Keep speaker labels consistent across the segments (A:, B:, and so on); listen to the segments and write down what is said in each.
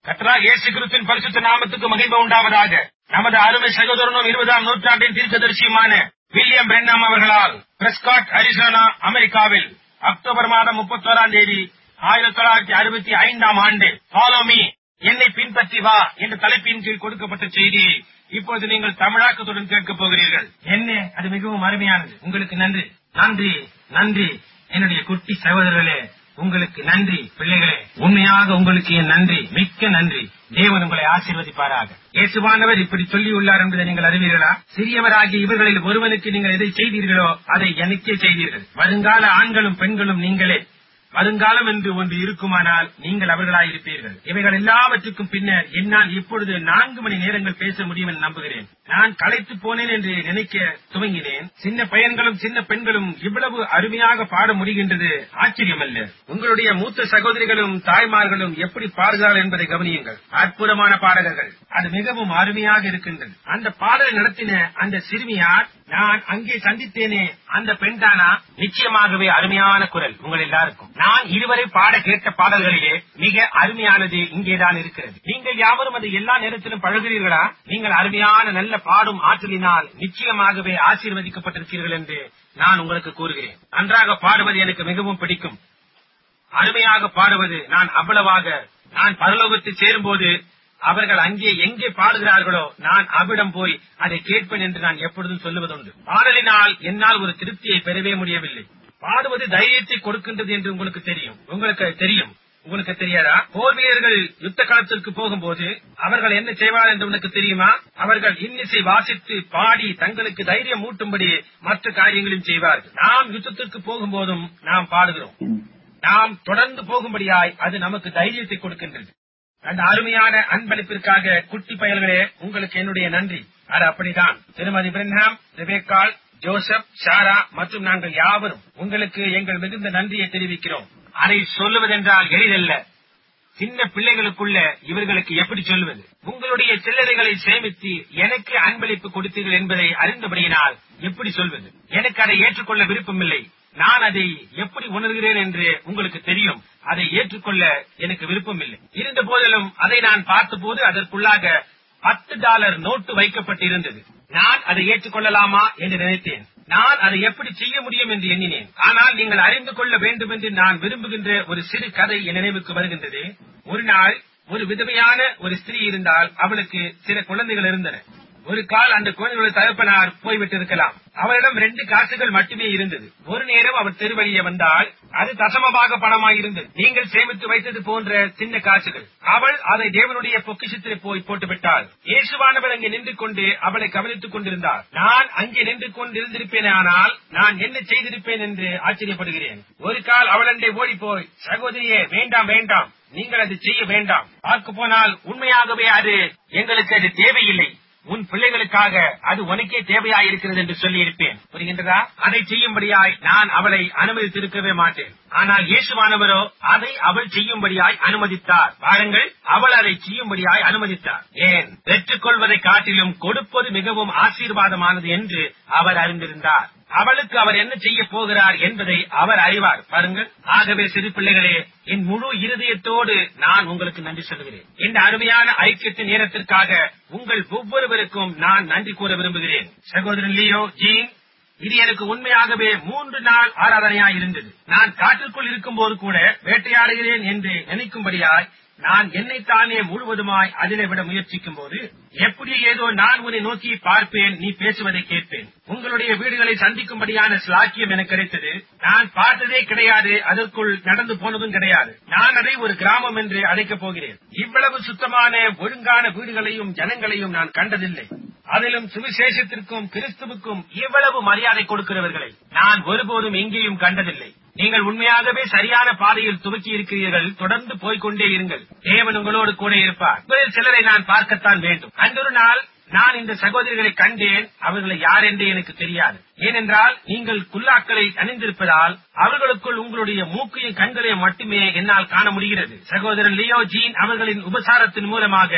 A: கர்த்தராகிய இயேசு கிறிஸ்துவின் பரிசுத்த நாமத்துக்கு மகிமை உண்டாவதாக. நமது அருமை சகோதரனும் 20ஆம் நூற்றாண்டின் தீர்க்கதரிசியுமான வில்லியம் பிரென்ஹாம் அவர்களால் பிரெஸ்காட், அரிசோனா, அமெரிக்காவில் அக்டோபர் மாதம் 31ஆம் தேதி 1965ஆம் ஆண்டு ஃபாலோ மீ, என்னை பின்பற்றி வா என்ற தலைப்பின் கீழ் கொடுக்கப்பட்ட செய்தியை இப்போது நீங்கள் தமிழாக்கத்துடன் கேட்கப் போகிறீர்கள். என்ன, அது மிகவும் அருமையானது. உங்களுக்கு நன்றி, நன்றி, நன்றி என்னுடைய குட்டி சகோதரர்களே, உங்களுக்கு நன்றி. பிள்ளைகளே, உண்மையாக உங்களுக்கு என் நன்றி, மிக்க நன்றி. தேவன் உங்களை ஆசீர்வதிப்பாராக. இயேசுவானவர் இப்படி சொல்லியுள்ளார் என்பதை நீங்கள் அறிவீர்களா? சிறியவராகிய இவர்களில் ஒருவனுக்கு நீங்கள் எதை செய்தீர்களோ அதை எனக்கே செய்தீர்கள். வருங்கால ஆண்களும் பெண்களும் நீங்களே. வருங்காலம் என்று ஒன்று இருக்குமானால் நீங்கள் அவர்களாயிருப்பீர்கள். இவைகள் எல்லாவற்றுக்கும் பின்னர் என்னால் இப்பொழுது 4 மணி நேரங்கள் பேச முடியும் என்று நம்புகிறேன். நான் களைத்து போனேன் என்று நினைக்க துவங்கினேன். சின்ன பையன்களும் சின்ன பெண்களும் இவ்வளவு அருமையாக பாட முடிகின்றது ஆச்சரியமல்ல. உங்களுடைய மூத்த சகோதரிகளும் தாய்மார்களும் எப்படி பாடுகிறார்கள் என்பதை கவனியுங்கள். அற்புதமான பாடகர்கள். அது மிகவும் அருமையாக இருக்கின்றது. அந்த பாடலை நடத்தின அந்த சிறுமியார் நான் அங்கே சந்தித்தேனே, அந்த பெண்தானா? நிச்சயமாகவே அருமையான குரல் உங்கள் எல்லாருக்கும். நான் இதுவரை பாட கேட்ட பாடல்களிலே மிக அருமையானது இங்கேதான் இருக்கிறது. நீங்கள் யாவரும் அதை எல்லா நேரத்திலும் பழகிறீர்களா? நீங்கள் அருமையான நல்ல பாடும் ஆற்றலினால் நிச்சயமாகவே ஆசீர்வதிக்கப்பட்டிருக்கிறீர்கள் என்று நான் உங்களுக்கு கூறுகிறேன். நன்றாக பாடுவது எனக்கு மிகவும் பிடிக்கும். அருமையாக பாடுவது நான் பரலோகத்தில் சேரும்போது அவர்கள் அங்கே எங்கே பாடுகிறார்களோ நான் அவ்விடம் போய் அதை கேட்பேன் என்று நான் எப்பொழுதும் சொல்லுவதுண்டு. பாடலினால் என்னால் ஒரு திருப்தியை பெறவே முடியவில்லை. பாடுவது தைரியத்தை கொடுக்கின்றது என்று உங்களுக்கு தெரியாதா? போர் வீரர்கள் யுத்த களத்திற்கு போகும்போது அவர்கள் என்ன செய்வார் என்று உனக்கு தெரியுமா? அவர்கள் இன்னிசை வாசித்து பாடி தங்களுக்கு தைரியம் ஊட்டும்படி மற்ற காரியங்களையும் செய்வார்கள். நாம் யுத்தத்திற்கு போகும்போதும் நாம் பாடுகிறோம். நாம் தொடர்ந்து போகும்படியாய் அது நமக்கு தைரியத்தை கொடுக்கின்றது. அந்த அருமையான அன்பளிப்பிற்காக குட்டி பயல்களே, உங்களுக்கு என்னுடைய நன்றி. அது அப்படிதான். திருமதி பிரென்ஹாம், ரெபேக்காள், ஜோசப், ஷாரா மற்றும் நாங்கள் யாவரும் உங்களுக்கு எங்கள் மிகுந்த நன்றியை தெரிவிக்கிறோம். அதை சொல்லுவதென்றால் எளிதல்ல. சின்ன பிள்ளைகளுக்குள்ள இவர்களுக்கு எப்படி சொல்லுவது? உங்களுடைய சில்லறைகளை சேமித்து எனக்கு அன்பளிப்பு கொடுத்தீர்கள் என்பதை அறிந்தபடியினால் எப்படி சொல்வது? எனக்கு அதை ஏற்றுக்கொள்ள விருப்பமில்லை. நான் அதை எப்படி உணர்கிறேன் என்று உங்களுக்கு தெரியும். அதை ஏற்றுக்கொள்ள எனக்கு விருப்பமில்லை. இருந்த போதிலும் அதை நான் பார்த்தபோது அதற்குள்ளாக $10 நோட்டு வைக்கப்பட்டிருந்தது. நான் அதை ஏற்றுக்கொள்ளலாமா என்று நினைத்தேன். நான் அதை எப்படி செய்ய முடியும் என்று எண்ணினேன். ஆனால் நீங்கள் அறிந்து கொள்ள வேண்டும் என்று நான் விரும்புகின்ற ஒரு சிறு கதை என் நினைவுக்கு வருகின்றது. ஒரு நாள் ஒரு விதவையான ஒரு ஸ்திரீ இருந்தால் அவளுக்கு சில குழந்தைகள் இருந்தன. ஒரு கால் அந்த குழந்தைகளுடைய தகப்பனார் போய்விட்டிருக்கலாம். அவரிடம் 2 காசுகள் மட்டுமே இருந்தது. ஒரு நேரம் அவர் தெருவழியே வந்தால் அது தசமபாக பணமாயிருந்தது. நீங்கள் சேமித்து வைத்தது போன்ற சின்ன காசுகள். அவள் அதை தேவனுடைய பொக்கிஷத்திலே போய் போட்டுவிட்டாள். இயேசுவானவர் அங்கே நின்று கொண்டு அவளை கவனித்துக் கொண்டிருந்தார். நான் அங்கே நின்று கொண்டிருந்திருப்பேன், ஆனால் நான் என்ன செய்திருப்பேன் என்று ஆச்சரியப்படுகிறேன். ஒரு கால் அவளண்டை ஓடி போய், சகோதரியே, வேண்டாம் வேண்டாம், நீங்கள் அது செய்ய வேண்டாம். பார்க்க போனால் உண்மையாகவே எங்களுக்கு அது தேவையில்லை. உன் பிள்ளைகளுக்காக அது உனக்கே தேவையாயிருக்கிறது என்று சொல்லி இருப்பேன். புரிகின்றதா? அதை செய்யும்படியாய் நான் அவளை அனுமதித்திருக்கவே மாட்டேன். ஆனால் இயேசுவானவரோ அதை அவள் செய்யும்படியாய் அனுமதித்தார். பாருங்கள், அவள் அதை செய்யும்படியாய் அனுமதித்தார். ஏன்? பெற்றுக்கொள்வதை காட்டிலும் கொடுப்பது மிகவும் ஆசீர்வாதமானது என்று அவர் அறிந்திருந்தார். அவளுக்கு அவர் என்ன செய்ய போகிறார் என்பதை அவர் அறிவார். பாருங்கள். ஆகவே சிறு பிள்ளைகளே, என் முழு இருதயத்தோடு நான் உங்களுக்கு நன்றி சொல்கிறேன். இந்த அருமையான ஐக்கியத்தின் நேரத்திற்காக உங்கள் ஒவ்வொருவருக்கும் நான் நன்றி கூற விரும்புகிறேன். சகோதரன் லியோ, ஜீன், இது எனக்கு உண்மையாகவே 3 நாள் ஆராதனையாய் இருந்தது. நான் காட்டிற்குள் இருக்கும் போது கூட வேட்டையாடுகிறேன் என்று நினைக்கும்படியாய் நான் என்னைத்தானே முழுவதுமாய் அதிலே விட முயற்சிக்கும் போது எப்படி ஏதோ நான் உன்னை நோக்கி பார்ப்பேன், நீ பேசுவதை கேட்பேன். உங்களுடைய வீடுகளை சந்திக்கும்படியான ஸ்லாக்கியம் எனக்கு கிடைத்தது. நான் பார்த்ததே கிடையாது, அதற்குள் நடந்து போனதும் கிடையாது. நான் அதை ஒரு கிராமம் என்று அழைக்கப் போகிறேன். இவ்வளவு சுத்தமான ஒழுங்கான வீடுகளையும் ஜனங்களையும் நான் கண்டதில்லை. அதிலும் சுவிசேஷத்திற்கும் கிறிஸ்துவுக்கும் இவ்வளவு மரியாதை கொடுக்கிறவர்களை நான் ஒருபோதும் எங்கேயும் கண்டதில்லை. நீங்கள் உண்மையாகவே சரியான பாதையில் துவக்கி இருக்கிறீர்கள். தொடர்ந்து போய்கொண்டே இருங்கள். தேவன் உங்களோடு கூட இருப்பார். உங்களில் சிலரை நான் பார்க்கத்தான் வேண்டும். அன்றொரு நாள் நான் இந்த சகோதரிகளை கண்டேன். அவர்களை யார் என்று எனக்கு தெரியாது. ஏனென்றால் நீங்கள் குல்லாக்களை அணிந்திருப்பதால் அவர்களுக்குள் உங்களுடைய மூக்கையும் கண்களையும் மட்டுமே என்னால் காண முடிகிறது. சகோதரன் லியோ, ஜீன் அவர்களின் உபசாரத்தின் மூலமாக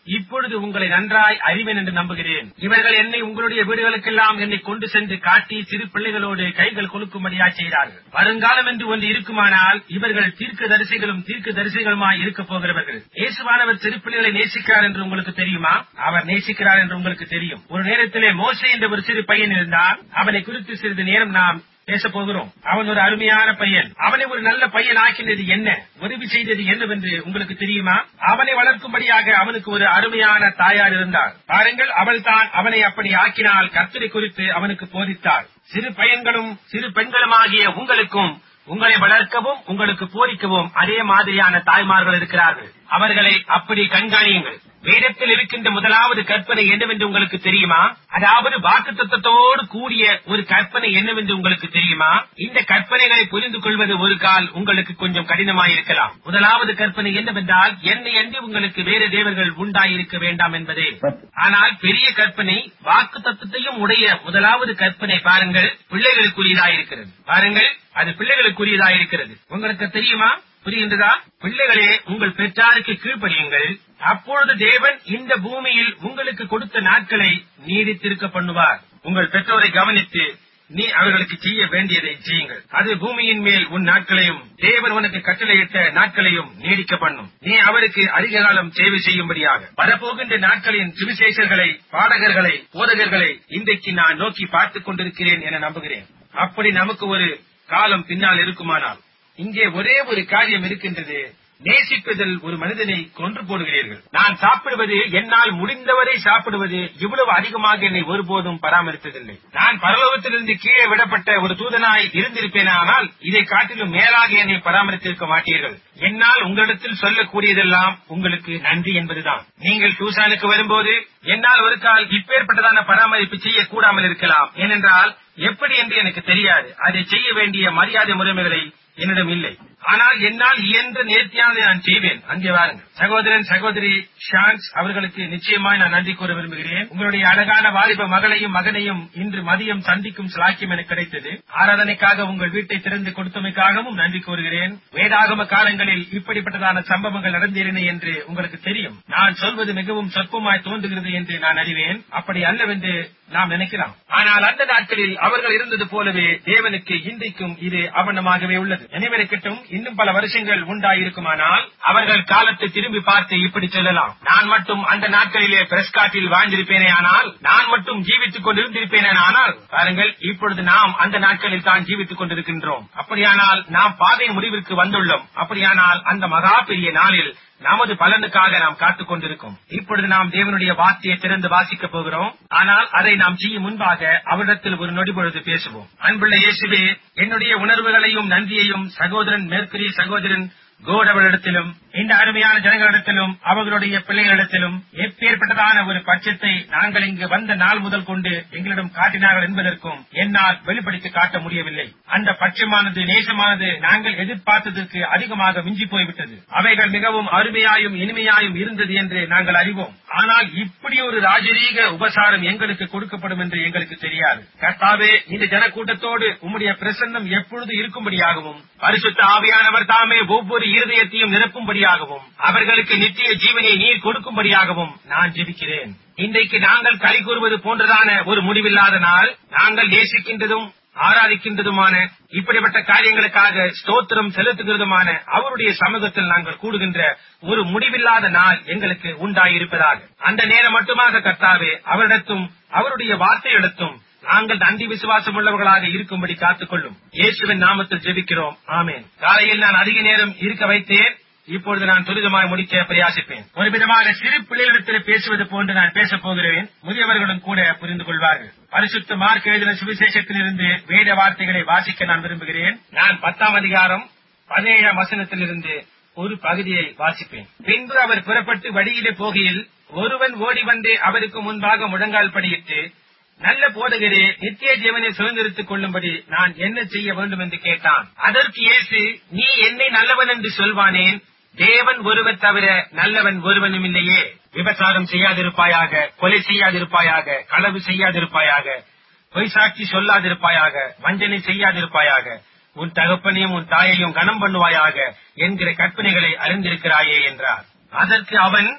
A: இப்பொழுது உங்களை நன்றாய் அறிவேன் என்று நம்புகிறேன். இவர்கள் என்னை உங்களுடைய வீடுகளுக்கெல்லாம் என்னை கொண்டு சென்று காட்டி சிறு பிள்ளைகளோடு கைகள் கொலுக்கும்படியாய் செய்கிறார்கள். வருங்காலம் என்று ஒன்று இருக்குமானால் இவர்கள் தீர்க்கதரிசிகளுமாய் இருக்கப் போகிறவர்கள். இயேசுவானவர் சிறு பிள்ளைகளை நேசிக்கிறார் என்று உங்களுக்கு தெரியுமா? அவர் நேசிக்கிறார் என்று உங்களுக்கு தெரியும். ஒரு நேரத்திலே மோசே என்ற ஒரு சிறு பையன் இருந்தான். அவனை குறித்து சிறிது நேரம் நாம் பேச போகிறோம். அவன் ஒரு அருமையான பையன். அவனை ஒரு நல்ல பையன் ஆக்கினது என்ன, உதவி செய்தது என்னவென்று உங்களுக்கு தெரியுமா? அவனை வளர்க்கும்படியாக அவனுக்கு ஒரு அருமையான தாயார் இருந்தார். பாருங்கள், அவள் தான் அவனை அப்படி ஆக்கினால் கர்த்தரை குறித்து அவனுக்கு போதித்தாள். சிறு பையன்களும் சிறு பெண்களுமாகிய உங்களுக்கும் உங்களை வளர்க்கவும் உங்களுக்கு போதிக்கவும் அதே மாதிரியான தாய்மார்கள் இருக்கிறார்கள். அவர்களை அப்படி கண்காணியுங்கள். வேதத்தில் இருக்கின்ற முதலாவது கற்பனை என்னவென்று உங்களுக்கு தெரியுமா? அதாவது வாக்குத்தத்தத்தோடு கூடிய ஒரு கற்பனை என்னவென்று உங்களுக்கு தெரியுமா? இந்த கற்பனைகளை புரிந்து கொள்வது ஒரு கால் உங்களுக்கு கொஞ்சம் கடினமாயிருக்கலாம். முதலாவது கற்பனை என்னவென்றால், என்னை அன்றி உங்களுக்கு வேறு தேவர்கள் உண்டாயிருக்க வேண்டாம் என்பதே. ஆனால் பெரிய கற்பனை, வாக்குத்தத்தத்தையும் உடைய முதலாவது கற்பனை பாருங்கள், பிள்ளைகளுக்குரியதாயிருக்கிறது. பாருங்கள், அது பிள்ளைகளுக்குரியதாயிருக்கிறது. உங்களுக்கு தெரியுமா? புரிகின்றதா? பிள்ளைகளே, உங்கள் பெற்றாருக்கு கீழ்ப்படியுங்கள். அப்பொழுது தேவன் இந்த பூமியில் உங்களுக்கு கொடுத்த நாட்களை நீடித்திருக்க பண்ணுவார். உங்கள் பெற்றோரை கவனித்து நீ அவர்களுக்கு செய்ய வேண்டியதை செய்யுங்கள். அது பூமியின் மேல் உன் நாட்களையும் தேவன் உனக்கு கட்டளையிட்ட நாட்களையும் நீடிக்க பண்ணும். நீ அவருக்கு அதிக காலம் சேவை செய்யும்படியாக. வரப்போகின்ற நாட்களின் சுவிசேஷர்களை, பாடகர்களை, போதகர்களை இன்றைக்கு நான் நோக்கி பார்த்துக் கொண்டிருக்கிறேன் என நம்புகிறேன். அப்படி நமக்கு ஒரு காலம் பின்னால் இருக்குமானால் இங்கே ஒரே ஒரு காரியம் இருக்கின்றது. நேசிப்பதில் ஒரு மனிதனை கொன்று போடுகிறீர்கள். நான் சாப்பிடுவது, என்னால் முடிந்தவரை சாப்பிடுவது, இவ்வளவு அதிகமாக என்னை ஒருபோதும் பராமரித்ததில்லை. நான் பரலோகத்திலிருந்து கீழே விடப்பட்ட ஒரு தூதனாய் இருந்திருப்பேனால் இதை காட்டிலும் மேலாக என்னை பராமரித்திருக்க மாட்டீர்கள். என்னால் உங்களிடத்தில் சொல்லக்கூடியதெல்லாம் உங்களுக்கு நன்றி என்பதுதான். நீங்கள் டூசானுக்கு வரும்போது என்னால் ஒரு கால் இப்பேற்பட்டதான பராமரிப்பு செய்யக்கூடாமல் இருக்கலாம். ஏனென்றால் எப்படி என்று எனக்கு தெரியாது. அதை செய்ய வேண்டிய மரியாதை முறைமைகளை என்னிடம் இல்லை. ஆனால் என்னால் இயன்ற நேர்த்தியானதை நான் செய்வேன். அங்கே வாருங்கள். சகோதரன் சகோதரி ஷான்ஸ் அவர்களுக்கு நிச்சயமாய் நான் நன்றி கூற விரும்புகிறேன். உங்களுடைய அழகான வாலிப மகளையும் மகனையும் இன்று மதியம் சந்திக்கும் சிலாக்கியம் எனக்கு கிடைத்தது. ஆராதனைக்காக உங்கள் வீட்டை திறந்து கொடுத்தமைக்காகவும் நன்றி கூறுகிறேன். வேதாகம காலங்களில் இப்படிப்பட்டதான சம்பவங்கள் நடந்தேறின என்று உங்களுக்கு தெரியும். நான் சொல்வது மிகவும் சொற்பமாய் தோன்றுகிறது என்று நான் அறிவேன். அப்படி அல்லவென்று நாம் நினைக்கலாம். ஆனால் அந்த நாட்களில் அவர்கள் இருந்தது போலவே தேவனுக்கு இன்றைக்கும் இது அவனமாகவே உள்ளது. நினைவிருக்கட்டும், இன்னும் பல வருஷங்கள் உண்டாயிருக்குமானால் அவர்கள் காலத்தை திரும்பி பார்த்து இப்படி சொல்லலாம், நான் மட்டும் அந்த நாட்களிலே பிரஸ்காட்டில் வாழ்ந்திருப்பேனே, ஆனால் நான் மட்டும் ஜீவித்துக் கொண்டிருந்திருப்பேனே. ஆனால் பாருங்கள், இப்பொழுது நாம் அந்த நாட்களில் தான் ஜீவித்துக் கொண்டிருக்கின்றோம். அப்படியானால் நாம் பாதை முடிவிற்கு வந்துள்ளோம். அப்படியானால் அந்த மகா பெரிய நாளில் நமது பலனுக்காக நாம் காத்துக் கொண்டிருக்கும். இப்பொழுது நாம் தேவனுடைய வார்த்தையை திறந்து வாசிக்கப் போகிறோம். ஆனால் அதை நாம் செய்யும் முன்பாக அவரிடத்தில் ஒரு நொடி பொழுது பேசுவோம். அன்புள்ள இயேசுவே, என்னுடைய உணர்வுகளையும் நன்றியையும் சகோதரன் மேற்குரி, சகோதரன் கோடவளிடத்திலும், இந்த அருமையான ஜனங்களிடத்திலும், அவர்களுடைய பிள்ளைகளிடத்திலும் எப்பேற்பட்டதான ஒரு பட்சத்தை நாங்கள் இங்கு வந்த நாள் முதல் கொண்டு எங்களிடம் காட்டினார்கள் என்பதற்கும் என்னால் வெளிப்படுத்தி காட்ட முடியவில்லை. அந்த பட்சமானது, நேசமானது நாங்கள் எதிர்பார்த்ததற்கு அதிகமாக மிஞ்சி போய்விட்டது. அவைகள் மிகவும் அருமையாயும் இனிமையாயும் இருந்தது என்று நாங்கள் அறிவோம். ஆனால் இப்படி ஒரு ராஜரீக உபசாரம் எங்களுக்கு கொடுக்கப்படும் என்று எங்களுக்கு தெரியாது. கர்த்தாவே, இந்த ஜனக்கூட்டத்தோடு உம்முடைய பிரசன்னம் எப்பொழுது இருக்கும்படியாகவும், பரிசுத்த ஆவியானவர் தாமே ஒவ்வொரு இருதயத்தையும் நிரப்பும்படியாகவும், அவர்களுக்கு நித்திய ஜீவனை நீர் கொடுக்கும்படியாகவும் நான் ஜெபிக்கிறேன். இன்றைக்கு நாங்கள் களி கூறுவது போன்றதான ஒரு முடிவில்லாத நாள், நாங்கள் நேசிக்கின்றதும் ஆராதிக்கின்றதுமான இப்படிப்பட்ட காரியங்களுக்காக ஸ்தோத்திரம் செலுத்துகிறதுமான அவருடைய சமூகத்தில் நாங்கள் கூடுகின்ற ஒரு முடிவில்லாத நாள் எங்களுக்கு உண்டாயிருப்பதாக. அந்த நேரம் மட்டுமாக கர்த்தாவே, அவரிடத்தும் அவருடைய வார்த்தையிடத்தும் நாங்கள் நன்றி விசுவாசம் உள்ளவர்களாக இருக்கும்படி காத்துக்கொள்ளும். இயேசுவின் நாமத்தில் ஜெபிக்கிறோம், ஆமென். காலையில் நான் அதிக நேரம் இருக்க வைத்தேன். இப்பொழுது நான் துரிதமாய் முடிக்க பிரயாசிப்பேன். ஒரு விதமாக சிறு பிள்ளைகளிடத்தில் பேசுவது போன்று நான் பேசப் போகிறேன். முதியவர்களும் கூட புரிந்து கொள்வார்கள். பரிசுத்த மார்க் எழுதின சுவிசேஷத்திலிருந்து வேத வார்த்தைகளை வாசிக்க நான் விரும்புகிறேன். நான் 10ஆம் அதிகாரம் 17ஆம் வசனத்திலிருந்து ஒரு பகுதியை வாசிப்பேன். பின்பு அவர் புறப்பட்டு வழியிலே போகையில் ஒருவன் ஓடி வந்து அவருக்கு முன்பாக முழங்கால் படியிட்டு, நல்ல போதகரே, நித்திய ஜீவனை சுதந்திரித்துக் கொள்ளும்படி நான் என்ன செய்ய வேண்டும் என்று கேட்டான். அதற்கு இயேசு, நீ என்னை நல்லவன் என்று சொல்வானேன்? தேவன் ஒருவர் தவிர நல்லவன் ஒருவனும் இல்லையே. விபச்சாரம் செய்யாதிருப்பாயாக, கொலை செய்யாதிருப்பாயாக, களவு செய்யாதிருப்பாயாக, பொய் சாட்சி சொல்லாதிருப்பாயாக, வஞ்சனை செய்யாதிருப்பாயாக, உன் தகப்பனையும் உன் தாயையும் கனம் பண்ணுவாயாக என்கிற கற்பனைகளை அறிந்திருக்கிறாயே என்றார். அதற்கு அவன்,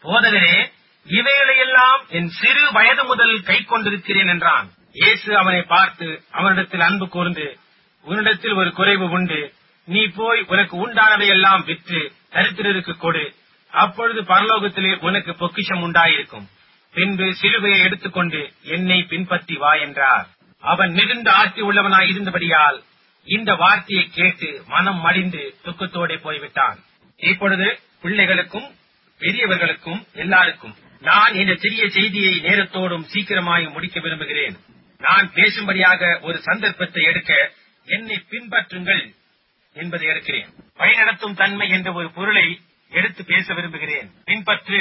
A: போதகரே, இவைகளையெல்லாம் என் சிறு வயது முதல் கை கொண்டிருக்கிறேன் என்றான். இயேசு அவனை பார்த்து அவனிடத்தில் அன்பு கூர்ந்து, உன்னிடத்தில் ஒரு குறைவு உண்டு. நீ போய் உனக்கு உண்டானதையெல்லாம் விற்று தரித்திரருக்கு கொடு. அப்பொழுது பரலோகத்திலே உனக்கு பொக்கிஷம் உண்டாயிருக்கும். பின்பு சிலுவையை எடுத்துக்கொண்டு என்னை பின்பற்றி வா என்றார். அவன் மிகுந்த ஆஸ்தி உள்ளவனாய் இருந்தபடியால் இந்த வார்த்தையை கேட்டு மனம் மடிந்து துக்கத்தோടെ போய்விட்டான். இப்பொழுது பிள்ளைகளுக்கும் பெரியவர்களுக்கும் எல்லாருக்கும் நான் இந்த சிறிய செய்தியை நேரத்தோடும் சீக்கிரமாயும் முடிக்க விரும்புகிறேன். நான் பேசும்படியாக ஒரு சந்தர்ப்பத்தை எடுக்க என்னை பின்பற்றுங்கள் என்பதை எடுக்கிறேன். வழிநடத்தும் தன்மை என்ற ஒரு பொருளை எடுத்து பேச விரும்புகிறேன். பின்பற்று,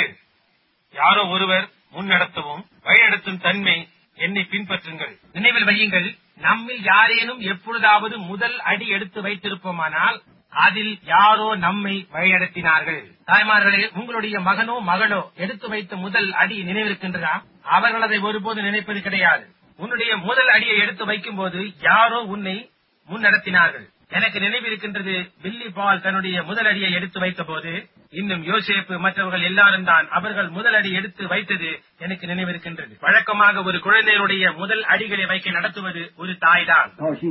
A: யாரோ ஒருவர் முன்னடத்தவும், வழிநடத்தும் தன்மை என்னை பின்பற்றுங்கள். நினைவில் வையுங்கள், நம்மில் யாரேனும் எப்பொழுதாவது முதல் அடி எடுத்து வைத்திருப்போமானால் அதில் யாரோ நம்மை வழிநடத்தினார்கள். தாய்மார்களே, உங்களுடைய மகனோ மகளோ எடுத்து வைத்த முதல் அடி நினைவிருக்கின்றதா? அவர்கள் அதை ஒருபோது நினைப்பது கிடையாது. உன்னுடைய முதல் அடியை எடுத்து வைக்கும் போது யாரோ உன்னை முன்னடத்தினார்கள். எனக்கு நினைவிருக்கின்றது, பில்லி பால் தன்னுடைய முதல் அடியை எடுத்து வைத்த போது, இன்னும் யோசேப்பு மற்றவர்கள் எல்லாரும் தான் அவர்கள் முதல் அடி எடுத்து வைத்தது எனக்கு நினைவிருக்கின்றது. வழக்கமாக ஒரு குழந்தையுடைய முதல் அடிகளை வைக்க நடத்துவது ஒரு தாய் தான்.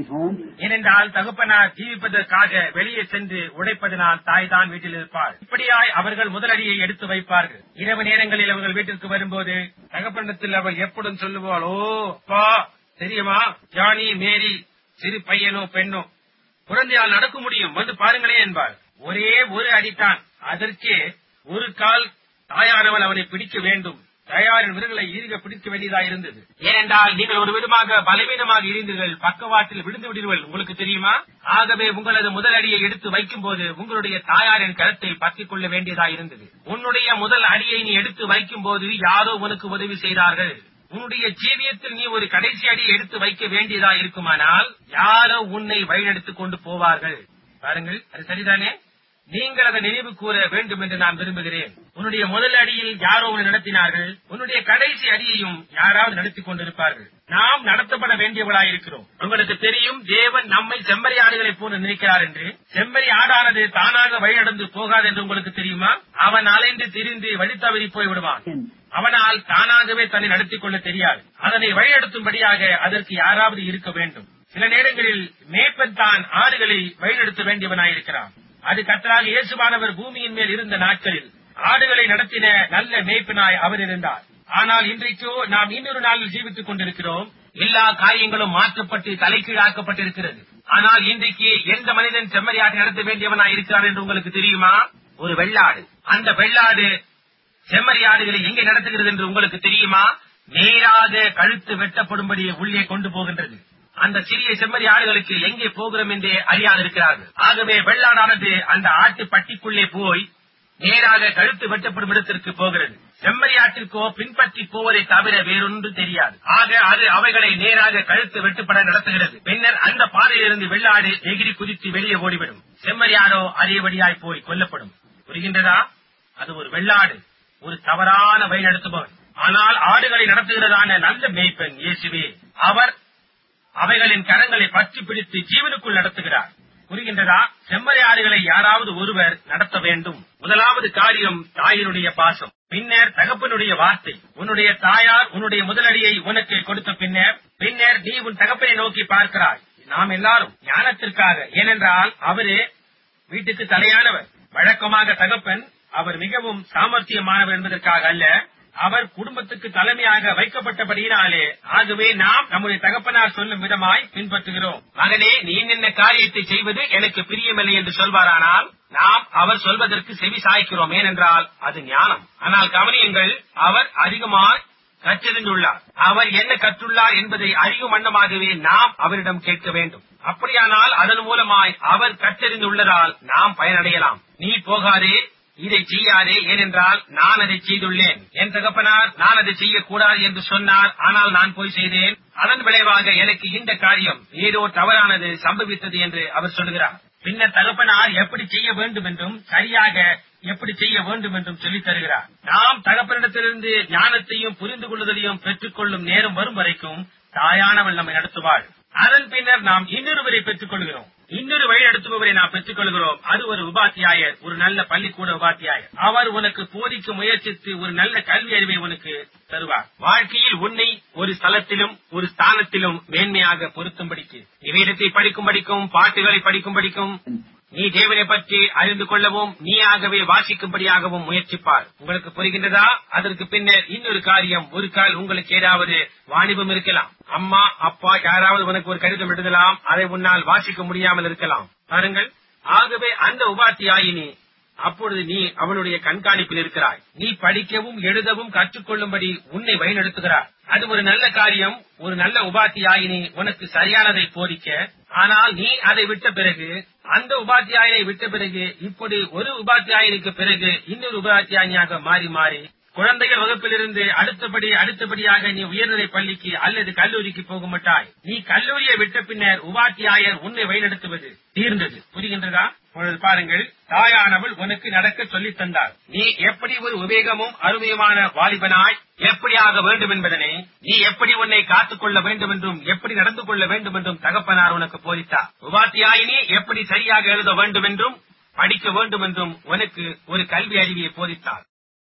A: ஏனென்றால் தகப்பனார் ஜீவிப்பதற்காக வெளியே சென்று உழைப்பதனால் தாய் தான் வீட்டில் இருப்பாள். இப்படியாய் அவர்கள் முதல் அடியை எடுத்து வைப்பார்கள். இரவு நேரங்களில் அவர்கள் வீட்டிற்கு வரும்போது தகப்பனிடத்தில் அவள் எப்பொழுதும் சொல்லுவாள், ஓ பா தெரியுமா, ஜானி மேரி சிறு பையனோ பெண்ணோ குழந்தையால் நடக்க முடியும், வந்து பாருங்களேன் என்பாள். ஒரே ஒரு அடித்தான், அதற்கே ஒரு கால் தாயானவள் அவனை பிடிக்க வேண்டும். தாயாரின் விரல்களை ஈர்க பிடிக்க வேண்டியதாக இருந்தது. ஏனென்றால் நீங்கள் ஒரு விதமாக பலவீனமாக இருந்தீர்கள், பக்கவாட்டில் விழுந்து விடுவீர்கள், உங்களுக்கு தெரியுமா? ஆகவே உங்களது முதல் அடியை எடுத்து வைக்கும் போது உங்களுடைய தாயாரின் கரத்தை பற்றிக் கொள்ள வேண்டியதாக இருந்தது. உன்னுடைய முதல் அடியை நீ எடுத்து வைக்கும் போது யாரோ உனக்கு உதவி செய்தார்கள். உன்னுடைய ஜீவியத்தில் நீ ஒரு கடைசி அடியை எடுத்து வைக்க வேண்டியதா இருக்குமானால் யாரோ உன்னை வழிநடத்திக் கொண்டு போவார்கள். பாருங்கள், அது சரிதானே? நீங்கள் அதை நினைவு கூற வேண்டும் என்று நான் விரும்புகிறேன். உன்னுடைய முதல் அடியில் யாரோ உன்னை நடத்தினார்கள், உன்னுடைய கடைசி அடியையும் யாராவது நடத்திக் கொண்டிருப்பார்கள். நாம் நடத்தப்பட வேண்டியவளாயிருக்கிறோம். உங்களுக்கு தெரியும், தேவன் நம்மை செம்மறி ஆடுகளை போல நினைக்கிறார் என்று. செம்மறி ஆடானது தானாக வழிநடந்து போகாது என்று உங்களுக்கு தெரியுமா? அவன் அலைந்து திரிந்து வழித்தவறி போய் விடுவான். அவனால் தானாகவே தன்னை நடத்திக் கொள்ள தெரியாது. அதனை வழிநடத்தும்படியாக அதற்கு யாராவது இருக்க வேண்டும். சில நேரங்களில் மேய்ப்பன் தான் ஆடுகளை வழிநடத்த வேண்டியவனாயிருக்கிறான். அது கர்த்தராகிய இயேசுவானவர் பூமியின் மேல் இருந்த நாட்களில் ஆடுகளை நடத்தின நல்ல மேய்ப்பனாய் அவர் இருந்தார். ஆனால் இன்றைக்கோ நாம் இன்னொரு நாளில் ஜீவித்துக் கொண்டிருக்கிறோம். எல்லா காரியங்களும் மாற்றப்பட்டு தலைகீழாக்கப்பட்டிருக்கிறது. ஆனால் இன்றைக்கு எந்த மனிதன் செம்மறியாட்டை நடத்த வேண்டியவனாய் இருக்கிறார் என்று உங்களுக்கு தெரியுமா? ஒரு வெள்ளாடு. அந்த வெள்ளாடு செம்மறியாடுகளை எங்கே நடத்துகிறது என்று உங்களுக்கு தெரியுமா? நேராக கழுத்து வெட்டப்படும்படி உள்ளே கொண்டு போகின்றது. அந்த சிறிய செம்மறி ஆடுகளுக்கு எங்கே போகிறோம் என்றே அறியாது இருக்கிறார்கள். ஆகவே வெள்ளாடானது அந்த ஆட்டு பட்டிக்குள்ளே போய் நேராக கழுத்து வெட்டப்படும் இடத்திற்கு போகிறது. செம்மறி ஆட்டிற்கோ பின்பற்றி போவதை தவிர வேறொன்று தெரியாது. ஆக அது அவைகளை நேராக கழுத்து வெட்டுப்பட நடத்துகிறது. பின்னர் அந்த பாதையிலிருந்து வெள்ளாடு எகிரி குதித்து வெளியே ஓடிவிடும். செம்மறியாடோ அதேபடியாய் போய் கொல்லப்படும். புரிகின்றதா? அது ஒரு வெள்ளாடு, ஒரு தவறான வழி நடத்துபவன். ஆனால் ஆடுகளை நடத்துகிறதான நல்ல மேய்ப்பன் இயேசுவே. அவர் அவைகளின் கரங்களை பற்றி பிடித்து ஜீவனுக்குள் நடத்துகிறார். புரிகின்றதா? செம்மறி ஆடுகளை யாராவது ஒருவர் நடத்த வேண்டும். முதலாவது காரியம் தாயினுடைய பாசம், பின்னர் தகப்பனுடைய வார்த்தை. உன்னுடைய தாயார் உன்னுடைய முதலடியை உனக்கு கொடுத்த பின்னர் நீ உன் தகப்பனை நோக்கி பார்க்கிறாய். நாம் எல்லாரும் ஞானத்திற்காக, ஏனென்றால் அவரே வீட்டுக்கு தலையானவர். வழக்கமாக தகப்பன் அவர் மிகவும் சாமர்த்தியமானவர் என்பதற்காக அல்ல, அவர் குடும்பத்துக்கு தலைமையாக வைக்கப்பட்டபடியினாலே. ஆகவே நாம் நம்முடைய தகப்பனார் சொல்லும் விதமாய் பின்பற்றுகிறோம். மகனே, நீ என்ன காரியத்தை செய்வது எனக்கு பிரியமில்லை என்று சொல்வாரானால் நாம் அவர் சொல்வதற்கு செவி சாய்க்கிறோம். ஏனென்றால் அது ஞானம். ஆனால் கவனியுங்கள், அவர் அதிகமாய் கற்றறிந்துள்ளார். அவர் என்ன கற்றுள்ளார் என்பதை அறியும் வண்ணமாகவே நாம் அவரிடம் கேட்க வேண்டும். அப்படியானால் அதன் மூலமாய் அவர் கற்றறிந்துள்ளதால் நாம் பயனடையலாம். நீ போகாதே, இதை செய்யாதே, ஏனென்றால் நான் அதை செய்துள்ளேன். என் தகப்பனார் நான் அதை செய்யக்கூடாது என்று சொன்னார், ஆனால் நான் போய் செய்தேன். அதன் விளைவாக எனக்கு இந்த காரியம் ஏதோ தவறானது சம்பவித்தது என்று அவர் சொல்கிறார். பின்னர் தகப்பனார் எப்படி செய்ய வேண்டும் என்றும் சரியாக எப்படி செய்ய வேண்டும் என்றும் சொல்லித் தருகிறார். நாம் தகப்பனிடத்திலிருந்து ஞானத்தையும் புரிந்து கொள்ளுதலையும் பெற்றுக் கொள்ளும் நேரம் வரும் வரைக்கும் தாயானவள் நம்மை நடத்துவாள். அதன் பின்னர் நாம் இன்னொருவரை பெற்றுக் கொள்கிறோம். இன்னொரு வழி நடத்துபவரை நாம் பெற்றுக் கொள்கிறோம். அது ஒரு உபாத்தியாயர், ஒரு நல்ல பள்ளிக்கூட உபாத்தியாயர். அவர் உனக்கு போதிக்க முயற்சித்து ஒரு நல்ல கல்வி அறிவை உனக்கு தருவார். வாழ்க்கையில் உன்னை ஒரு ஸ்தலத்திலும் ஒரு ஸ்தானத்திலும் மேன்மையாக பொருத்தும்படிக்கு இவ்விடத்தை படிக்கும்படிக்கும் பாட்டுகளை படிக்கும்படிக்கும் நீ தேவனை பற்றி அறிந்து கொள்ளவும் நீயாகவே வாசிக்கும்படியாகவும் முயற்சிப்பார். உங்களுக்கு புரிகின்றதா? அதற்கு பின்னர் இன்னொரு காரியம், ஒரு கால் உங்களுக்கு ஏதாவது வாணிபம் இருக்கலாம். அம்மா அப்பா யாராவது உனக்கு ஒரு கடிதம் எழுதலாம், அதை உன்னால் வாசிக்க முடியாமல் இருக்கலாம். பாருங்கள், ஆகவே அந்த உபாத்தியாயினி அப்பொழுது நீ அவனுடைய கண்காணிப்பில் இருக்கிறாய். நீ படிக்கவும் எழுதவும் கற்றுக்கொள்ளும்படி உன்னை வழிநடத்துகிறார். அது ஒரு நல்ல காரியம். ஒரு நல்ல உபாத்தியாயினி உனக்கு சரியானதை போதிக்க. ஆனால் நீ அதை விட்ட பிறகு, அந்த உபாத்தியாயனை விட்ட பிறகு, இப்படி ஒரு உபாத்தியாயனுக்கு பிறகு இன்னொரு உபாத்தியாயினியாக மாறி மாறி குழந்தைகள் வகுப்பிலிருந்து அடுத்தபடியாக நீ உயர்நிலை பள்ளிக்கு அல்லது கல்லூரிக்கு போக மாட்டாய். நீ கல்லூரியை விட்ட பின்னர் உபாத்தியாயர் உன்னை வழிநடத்துவது தீர்ந்தது. புரிகின்றதா? பாருங்கள், தாயானவள் உனக்கு நடக்க சொல்லித் தந்தார். நீ எப்படி ஒரு உவேகமும் அருமையுமான வாலிபனாய் எப்படியாக வேண்டும் என்பதனை, நீ எப்படி உன்னை காத்துக் கொள்ள வேண்டும் என்றும் எப்படி நடந்து கொள்ள வேண்டும் என்றும் தகப்பனார் உனக்கு போதித்தார். உபாத்தியாயினி எப்படி சரியாக எழுத வேண்டும் என்றும் படிக்க வேண்டும் என்றும் உனக்கு ஒரு கல்வி அறிவியை போதித்தார்.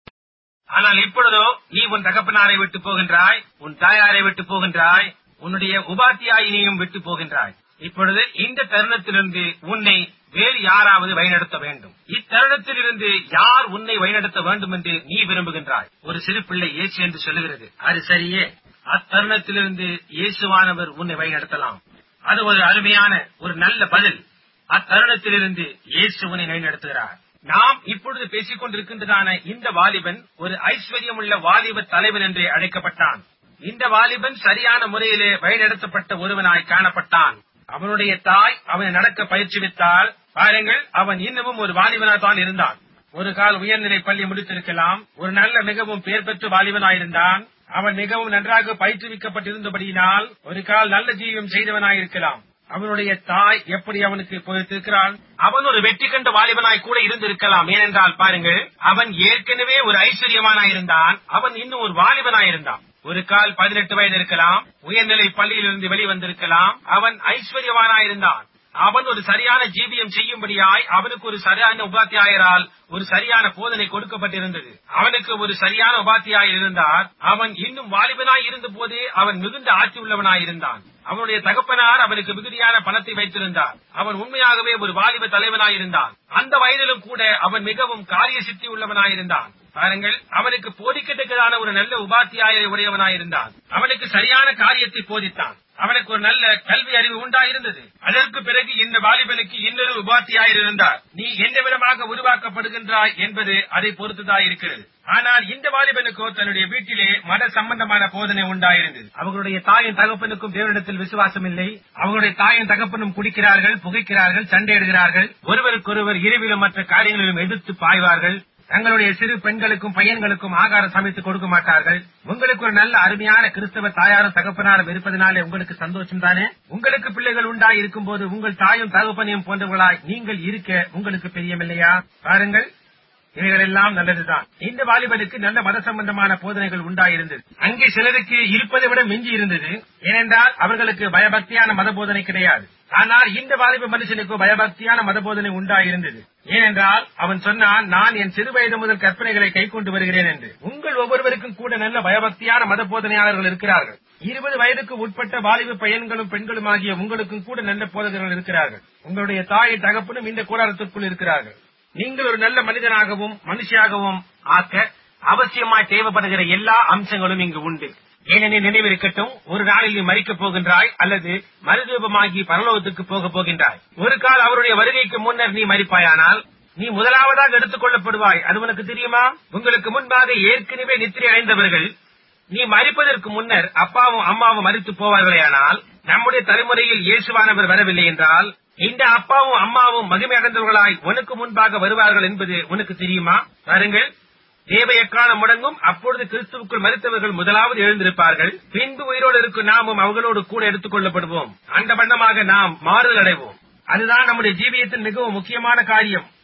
A: ஆனால் இப்பொழுதோ நீ உன் தகப்பனாரை விட்டு போகின்றாய், உன் தாயாரை விட்டு போகின்றாய், உன்னுடைய உபாத்தியாயினியும் விட்டு போகின்றாய். இப்பொழுது இந்த தருணத்திலிருந்து உன்னை வேறு யாராவது வழிநடத்த வேண்டும். இத்தருணத்திலிருந்து யார் உன்னை வழிநடத்த வேண்டும் என்று நீ விரும்புகின்றாய்? ஒரு சிறு பிள்ளை இயேசு என்று சொல்லுகிறது. அது சரியே. அத்தருணத்திலிருந்து இயேசுவானவர் உன்னை வழிநடத்தலாம். அது ஒரு அருமையான ஒரு நல்ல பதில். அத்தருணத்திலிருந்து இயேசு உன்னை வழிநடத்துகிறார். நாம் இப்பொழுது பேசிக் கொண்டிருக்கின்றதான இந்த வாலிபன் ஒரு ஐஸ்வர்யமுள்ள வாலிப தலைவன் என்றே அழைக்கப்பட்டான். இந்த வாலிபன் சரியான முறையிலே வழிநடத்தப்பட்ட ஒருவனாய் காணப்பட்டான். அவனுடைய தாய் அவனை நடக்க பயிற்சிவித்தால், பாருங்கள், அவன் இன்னமும் ஒரு வாலிபனாய் தான் இருந்தான். ஒரு கால் உயர்நிலை பள்ளி முடித்திருக்கலாம். ஒரு நல்ல மிகவும் பெயர் பெற்ற வாலிபனாயிருந்தான். அவன் மிகவும் நன்றாக பயிற்றுவிக்கப்பட்டிருந்தபடியினால் ஒரு கால் நல்ல ஜீவியம் செய்தவனாயிருக்கலாம். அவனுடைய தாய் எப்படி அவனுக்கு போதித்திருக்கிறான்? அவன் ஒரு வெற்றி கண்ட வாலிபனாய் கூட இருந்திருக்கலாம். ஏனென்றால் பாருங்கள், அவன் ஏற்கனவே ஒரு ஐஸ்வர்யமானாயிருந்தான். அவன் இன்னும் ஒரு வாலிபனாயிருந்தான். ஒரு கால் 18 வயது இருக்கலாம். உயர்நிலை பள்ளியிலிருந்து வெளிவந்திருக்கலாம். அவன் ஐஸ்வர்யவானாயிருந்தான். அவன் ஒரு சரியான ஜீவியம் செய்யும்படியாய் அவனுக்கு ஒரு சரியான உபாத்தியாயரால் ஒரு சரியான போதனை கொடுக்கப்பட்டிருந்தது. அவனுக்கு ஒரு சரியான உபாத்தியாயர் இருந்தார். அவன் இன்னும் வாலிபனாய் இருந்த போதே அவன் மிகுந்த ஆட்சி உள்ளவனாயிருந்தான். அவனுடைய தகப்பனார் அவனுக்கு மிகுதியான பணத்தை வைத்திருந்தார். அவன் உண்மையாகவே ஒரு வாலிப தலைவனாயிருந்தான். அந்த வயதிலும் கூட அவன் மிகவும் காரிய சித்தி உள்ளவனாயிருந்தான். பாருங்கள், அவனுக்கு போதிக்கத்தக்கதான ஒரு நல்ல உபாத்தியாயரை உடையவனாயிருந்தான். அவனுக்கு சரியான காரியத்தை போதித்தான். அவனுக்கு ஒரு நல்ல கல்வி அறிவு உண்டாயிருந்தது. அதற்கு பிறகு இந்த வாலிபனுக்கு இன்னொரு உபாத்தியாயர் இருந்தார். நீ எந்த விதமாக உருவாக்கப்படுகின்றாய் என்பது அதை பொறுத்துதாயிருக்கிறது. ஆனால் இந்த வாலிபனுக்கோ தன்னுடைய வீட்டிலே மத சம்பந்தமான போதனை உண்டாயிருந்தது. அவர்களுடைய தாயின் தகப்பனுக்கும் தேவனிடத்தில் விசுவாசம் இல்லை. அவர்களுடைய தாயின் தகப்பனும் குடிக்கிறார்கள், புகைக்கிறார்கள், சண்டையிடுகிறார்கள். ஒருவருக்கொருவர் இரவிலும் மற்ற காரியங்களிலும் எதிர்த்து பாய்வார்கள். தங்களுடைய சிறு பெண்களுக்கும் பையன்களுக்கும் ஆகாரம் சமைத்து கொடுக்க மாட்டார்கள். உங்களுக்கு ஒரு நல்ல அருமையான கிறிஸ்தவ தாயாரும் தகப்பனாரும் இருப்பதனாலே உங்களுக்கு சந்தோஷம் தானே? உங்களுக்கு பிள்ளைகள் உண்டாய் இருக்கும் போது உங்கள் தாயும் தகப்பனையும் போன்றவர்களாய் நீங்கள் இருக்க உங்களுக்கு பிரியமில்லையா? பாருங்கள், இவைகள் எல்லாம் நல்லதுதான். இந்த வாலிபனுக்கு நல்ல மத சம்பந்தமான போதனைகள் உண்டாயிருந்தது. அங்கே சிலருக்கு இருப்பதை விட மிஞ்சி இருந்தது. ஏனென்றால் அவர்களுக்கு பயபக்தியான மத போதனை கிடையாது. ஆனால் இந்த வாலிப மனுஷனுக்கு பயபக்தியான மத போதனை உண்டாயிருந்தது. ஏனென்றால் அவன் சொன்னான், நான் என் சிறு வயது முதல் கற்பனைகளை கை கொண்டு வருகிறேன் என்று. உங்கள் ஒவ்வொருவருக்கும் கூட நல்ல பயபக்தியான மத போதனையாளர்கள் இருக்கிறார்கள். 20 வயதுக்கு உட்பட்ட வாலிப பையன்களும் பெண்களும் ஆகிய உங்களுக்கும் கூட நல்ல போதகர்கள் இருக்கிறார்கள். உங்களுடைய தாயின் தகப்பனும் இந்த கூடாரத்திற்குள் இருக்கிறார்கள். நீங்கள் ஒரு நல்ல மனிதனாகவும் மனுஷியாகவும் ஆக்க அவசியமாய் தேவைப்படுகிற எல்லா அம்சங்களும் இங்கு உண்டு. ஏனெனில் நினைவிருக்கட்டும், ஒரு நாளில் நீ மரிக்கப் போகின்றாய் அல்லது மறுரூபமாகி பரலோகத்துக்கு போகப் போகின்றாய். ஒரு கால் அவருடைய வருகைக்கு முன்னர் நீ மரிப்பாயானால் நீ முதலாவதாக எடுத்துக் கொள்ளப்படுவாய். அது உனக்கு தெரியுமா? உங்களுக்கு முன்பாக ஏற்கனவே நித்திரை அடைந்தவர்கள் நீ மரிப்பதற்கு முன்னர் அப்பாவும் அம்மாவும் மரித்து போவார்களேயானால், நம்முடைய தலைமுறையில் இயேசுவானவர் வரவில்லை என்றால் இந்த அப்பாவும் அம்மாவும் மகிமை அடைந்தவர்களாய் உனக்கு முன்பாக வருவார்கள் என்பது உனக்கு தெரியுமா? பாருங்கள், தேவ எக்காலம் முடங்கும். அப்பொழுது கிறிஸ்துவுக்குள் மரித்தவர்கள் முதலாவது எழுந்திருப்பார்கள். பின்பு உயிரோடு இருக்கும் நாமும் அவர்களோடு கூட எடுத்துக் கொள்ளப்படுவோம். அந்த வண்ணமாக நாம் மாறுதல் அடைவோம். அதுதான் நம்முடைய ஜீவியத்தின் மிகவும் முக்கியமான காரியம்.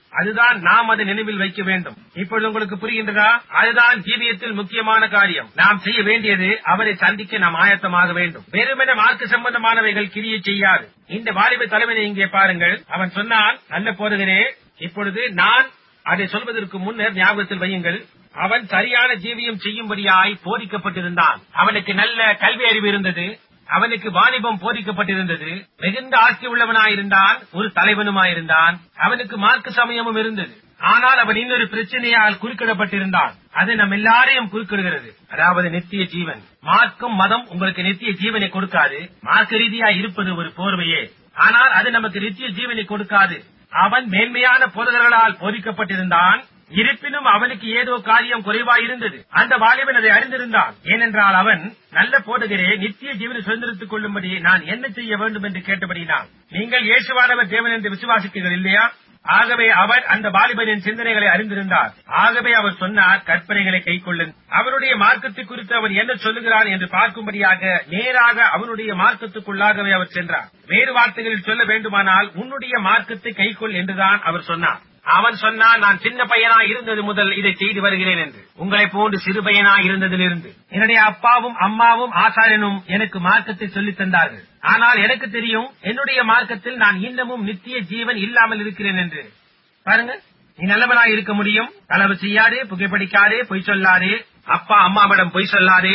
A: அதுதான் நாம் அதை நினைவில் வைக்க வேண்டும். இப்பொழுது உங்களுக்கு புரிகின்றதா? அதுதான் ஜீவியத்தில் முக்கியமான காரியம். நாம் செய்ய வேண்டியது அவரை சந்திக்க நாம் ஆயத்தமாக வேண்டும். வெறுமென மார்க்க சம்பந்தமானவைகள் கிரியை செய்யாது. இந்த வாலிப தலைவனை இங்கே பாருங்கள். அவன் சொன்னான், நல்ல போதகரே, இப்பொழுது நான் அதை சொல்வதற்கு முன்னர் ஞாபகத்தில் வையுங்கள், அவன் சரியான ஜீவியம் செய்யும்படியாய் போதிக்கப்பட்டிருந்தான். அவனுக்கு நல்ல கல்வி அறிவு இருந்தது. அவனுக்கு வாலிபம் போதிக்கப்பட்டிருந்தது. மிகுந்த ஆஸ்தி உள்ளவனாயிருந்தான். ஒரு தலைவனுமாயிருந்தான். அவனுக்கு மார்க்க சமயமும் இருந்தது. ஆனால் அவன் இன்னொரு பிரச்சனையால் குறுக்கிடப்பட்டிருந்தான். அது நம் எல்லாரையும் குறுக்கிடுகிறது. அதாவது நித்திய ஜீவன். மார்க்கும் மதம் உங்களுக்கு நித்திய ஜீவனை கொடுக்காது. மார்க்க ரீதியா இருப்பது ஒரு போர்வையே, ஆனால் அது நமக்கு நித்திய ஜீவனை கொடுக்காது. அவன் மேன்மையான போதகர்களால் போதிக்கப்பட்டிருந்தான். இருப்பினும் அவனுக்கு ஏதோ காரியம் குறைவாயிருந்தது. அந்த வாலிபன் அதை அறிந்திருந்தான். ஏனென்றால் அவன், நல்ல போதகரே, நித்திய ஜீவனை சுதந்திரத்துக் கொள்ளும்படி நான் என்ன செய்ய வேண்டும் என்று கேட்டபடினான். நீங்கள் இயேசுவானவர் தேவன் என்று விசுவாசிக்கிறீர்கள் இல்லையா? ஆகவே அவர் அந்த வாலிபனின் சிந்தனைகளை அறிந்திருந்தார். ஆகவே அவர் சொன்னார், கற்பனைகளை கைக்கொள்ளுங்கள். அவருடைய மார்க்கத்தை குறித்து அவன் என்ன சொல்லுகிறான் என்று பார்க்கும்படியாக நேராக அவனுடைய மார்க்கத்துக்குள்ளாகவே அவர் சென்றார். வேறு வார்த்தைகளில் சொல்ல வேண்டுமானால், உன்னுடைய மார்க்கத்தை கைக்கொள் என்றுதான் அவர் சொன்னார். அவன் சொன்னான், நான் சின்ன பையனா இருந்தது முதல் இதை செய்து வருகிறேன் என்று. உங்களை போன்று சிறு பையனா இருந்ததிலிருந்து என்னுடைய அப்பாவும் அம்மாவும் ஆசாரியனும் எனக்கு மார்க்கத்தை சொல்லித் தந்தார்கள். ஆனால் எனக்கு தெரியும், என்னுடைய மார்க்கத்தில் நான் இன்னமும் நித்திய ஜீவன் இல்லாமல் இருக்கிறேன் என்று. பாருங்க, நீ நல்லவனாய் இருக்க முடியும். களவு செய்யாதே, புகைப்படிக்காதே, பொய் சொல்லாதே, அப்பா அம்மாவிடம் பொய் சொல்லாதே,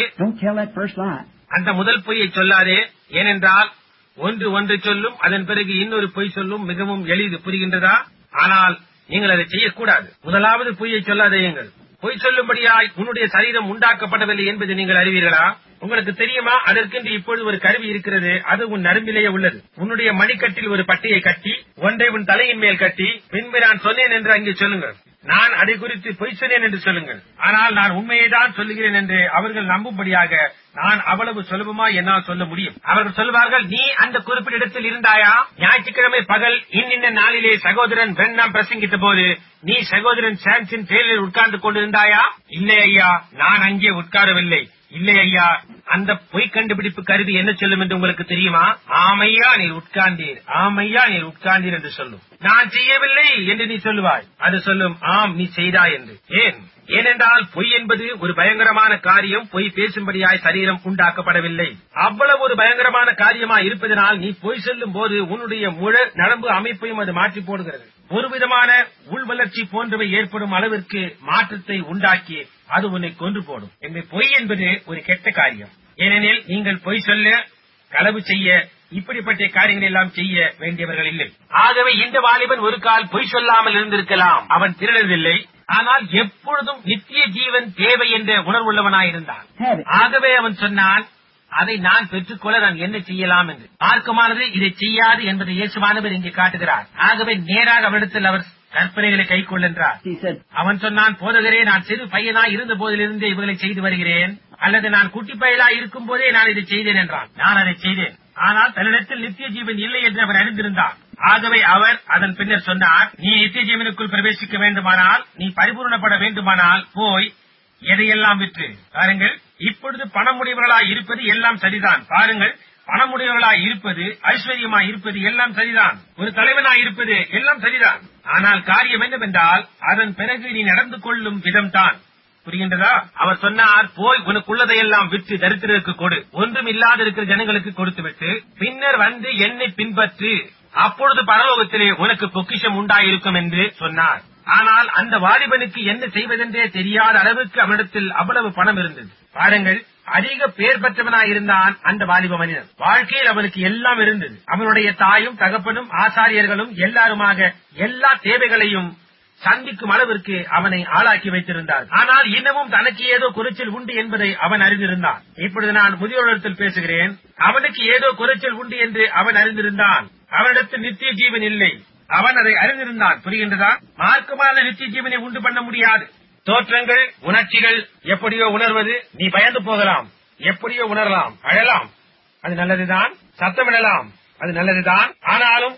A: அந்த முதல் பொய்யை சொல்லாதே. ஏனென்றால் ஒன்று சொல்லும், அதன் பிறகு இன்னொரு பொய் சொல்லும். மிகவும் எளிது, புரிகின்றதா? ஆனால் நீங்கள் அதை செய்யக்கூடாது. முதலாவது பொய்யை சொல்லாதேயுங்கள். பொய் சொல்லும்படியாய் உன்னுடைய சரீரம் உண்டாக்கப்படவில்லை என்பது நீங்கள் அறிவீர்களா? உங்களுக்கு தெரியுமா? அதற்கென்று இப்பொழுது ஒரு கருவி இருக்கிறது. அது உன் நரம்பிலேயே உள்ளது. உன்னுடைய மணிக்கட்டில் ஒரு பட்டியை கட்டி, ஒன்றை உன் தலையின் மேல் கட்டி, பின்பு நான் சொன்னேன் என்று அங்கே சொல்லுங்கள். நான் அதை குறித்து பொய் சொன்னேன் என்று சொல்லுங்கள். ஆனால் நான் உண்மையை தான் சொல்லுகிறேன் என்று அவர்கள் நம்பும்படியாக நான் அவ்வளவு சுலபமா என்னால் சொல்ல முடியும். அவர்கள் சொல்வார்கள், நீ அந்த குறிப்பிட்ட இடத்தில் இருந்தாயா? ஞாயிற்றுக்கிழமை பகல் இன்னின்ன நாளிலே சகோதரன் பெண்ணாம் பிரசங்கித்த போது நீ சகோதரன் சாம்சன் செயலில் உட்கார்ந்து கொண்டிருந்தாயா? இல்லை ஐயா, நான் அங்கே உட்காரவில்லை. இல்லை ஐயா, அந்த பொய் கண்டுபிடிப்பு கருவி என்ன சொல்லும் என்று உங்களுக்கு தெரியுமா? ஆமையா நீர் உட்கார்ந்தீர், ஆமையா நீர் உட்கார்ந்தீர் என்று சொல்லும். நான் செய்யவில்லை என்று நீ சொல்லுவாய். அது சொல்லும், ஆம் நீ செய்தாய் என்று. ஏனென்றால் பொய் என்பது ஒரு பயங்கரமான காரியம். பொய் பேசும்படியாய் சரீரம் உண்டாக்கப்படவில்லை. அவ்வளவு ஒரு பயங்கரமான காரியமாய் இருப்பதனால் நீ பொய் சொல்லும் போது உன்னுடைய முழு நரம்பு அமைப்பையும் அது மாற்றி போடுகிறது. ஒரு விதமான உள் வளர்ச்சி போன்றவை ஏற்படும் அளவிற்கு மாற்றத்தை உண்டாக்கி அது உன்னை கொன்று போடும். எனவே பொய் என்பது ஒரு கெட்ட காரியம். ஏனெனில் நீங்கள் பொய் சொல்ல, களவு செய்ய, இப்படிப்பட்ட காரியங்கள் எல்லாம் செய்ய வேண்டியவர்கள் இல்லை. ஆகவே இந்த வாலிபன் ஒரு கால் பொய் சொல்லாமல் இருந்திருக்கலாம். அவன் திருடவில்லை. ஆனால் எப்பொழுதும் நித்திய ஜீவன் தேவை என்ற உணர்வுள்ளவனாயிருந்தான். ஆகவே அவன் சொன்னான், அதை நான் பெற்றுக்கொள்ள நான் என்ன செய்யலாம் என்று. மார்க்கமானது இதை செய்யாது என்பதை இயேசுவானவர் இங்கே காட்டுகிறார். ஆகவே நேராக அவரிடத்தில் அவர் கற்பனைகளை கைக்கொள் என்றார். அவன் சொன்னான், போதகரே, நான் சிறு பையனாய் இருந்த போதிலிருந்தே இவர்களை செய்து வருகிறேன், அல்லது நான் குட்டி பயலாய் இருக்கும் போதே நான் இதை செய்தேன் என்றான். நான் அதை செய்தேன். ஆனால் தன்னிடத்தில் நித்திய ஜீவன் இல்லை என்று அவர் அறிந்திருந்தார். ஆகவே அவர் அதன் பின்னர் சொன்னார், நீ நித்திய ஜீவனுக்குள் பிரவேசிக்க வேண்டுமானால், நீ பரிபூர்ணப்பட வேண்டுமானால் போய் எதையெல்லாம் விற்று. பாருங்கள், இப்பொழுது பணமுடையவர்களாய் இருப்பது எல்லாம் சரிதான். பாருங்கள், பணமுடையவர்களாய் இருப்பது, ஐஸ்வர்யமாய் இருப்பது எல்லாம் சரிதான். ஒரு தலைவனாய் இருப்பது எல்லாம் சரிதான். ஆனால் காரியம் என்னவென்றால் அதன் பிறகு நீ நடந்து கொள்ளும் விதம்தான். புரிகின்றதா? அவர் சொன்னார், போய் உனக்குள்ளதையெல்லாம் விற்று தரித்திரருக்கு கொடு, ஒன்றும் இல்லாத இருக்கிற ஜனங்களுக்கு கொடுத்து விட்டு பின்னர் வந்து என்னை பின்பற்று, அப்பொழுது பரலோகத்திலே உனக்கு பொக்கிஷம் உண்டாயிருக்கும் என்று சொன்னார். ஆனால் அந்த வாலிபனுக்கு என்ன செய்வதென்றே தெரியாத அளவுக்கு அவனிடத்தில் அவ்வளவு பணம் இருந்தது. பாருங்கள், அதிக பேர் பெற்றவனாயிருந்தான் அந்த வாலிப மனிதன். வாழ்க்கையில் அவனுக்கு எல்லாம் இருந்தது. அவனுடைய தாயும் தகப்பனும் ஆசாரியர்களும் எல்லாருமாக எல்லா தேவைகளையும் சந்திக்கும் அளவிற்கு அவனை ஆளாக்கி வைத்திருந்தார். ஆனால் இன்னமும் தனக்கு ஏதோ குறைச்சல் உண்டு என்பதை அவன் அறிந்திருந்தான். இப்பொழுது நான் முதியோரிடத்தில் பேசுகிறேன். அவனுக்கு ஏதோ குறைச்சல் உண்டு என்று அவன் அறிந்திருந்தான். அவனிடத்தில் நித்திய ஜீவன் இல்லை. அவன் அதை அறிந்திருந்தான். புரிகின்றதா? மார்க்கமான நித்திய ஜீவனை உண்டு பண்ண முடியாது. தோற்றங்கள், உணர்ச்சிகள் எப்படியோ உணர்வது, நீ பயந்து போகலாம், எப்படியோ உணரலாம், அழலாம், அது நல்லதுதான். சத்தமிடலாம், அது நல்லதுதான். ஆனாலும்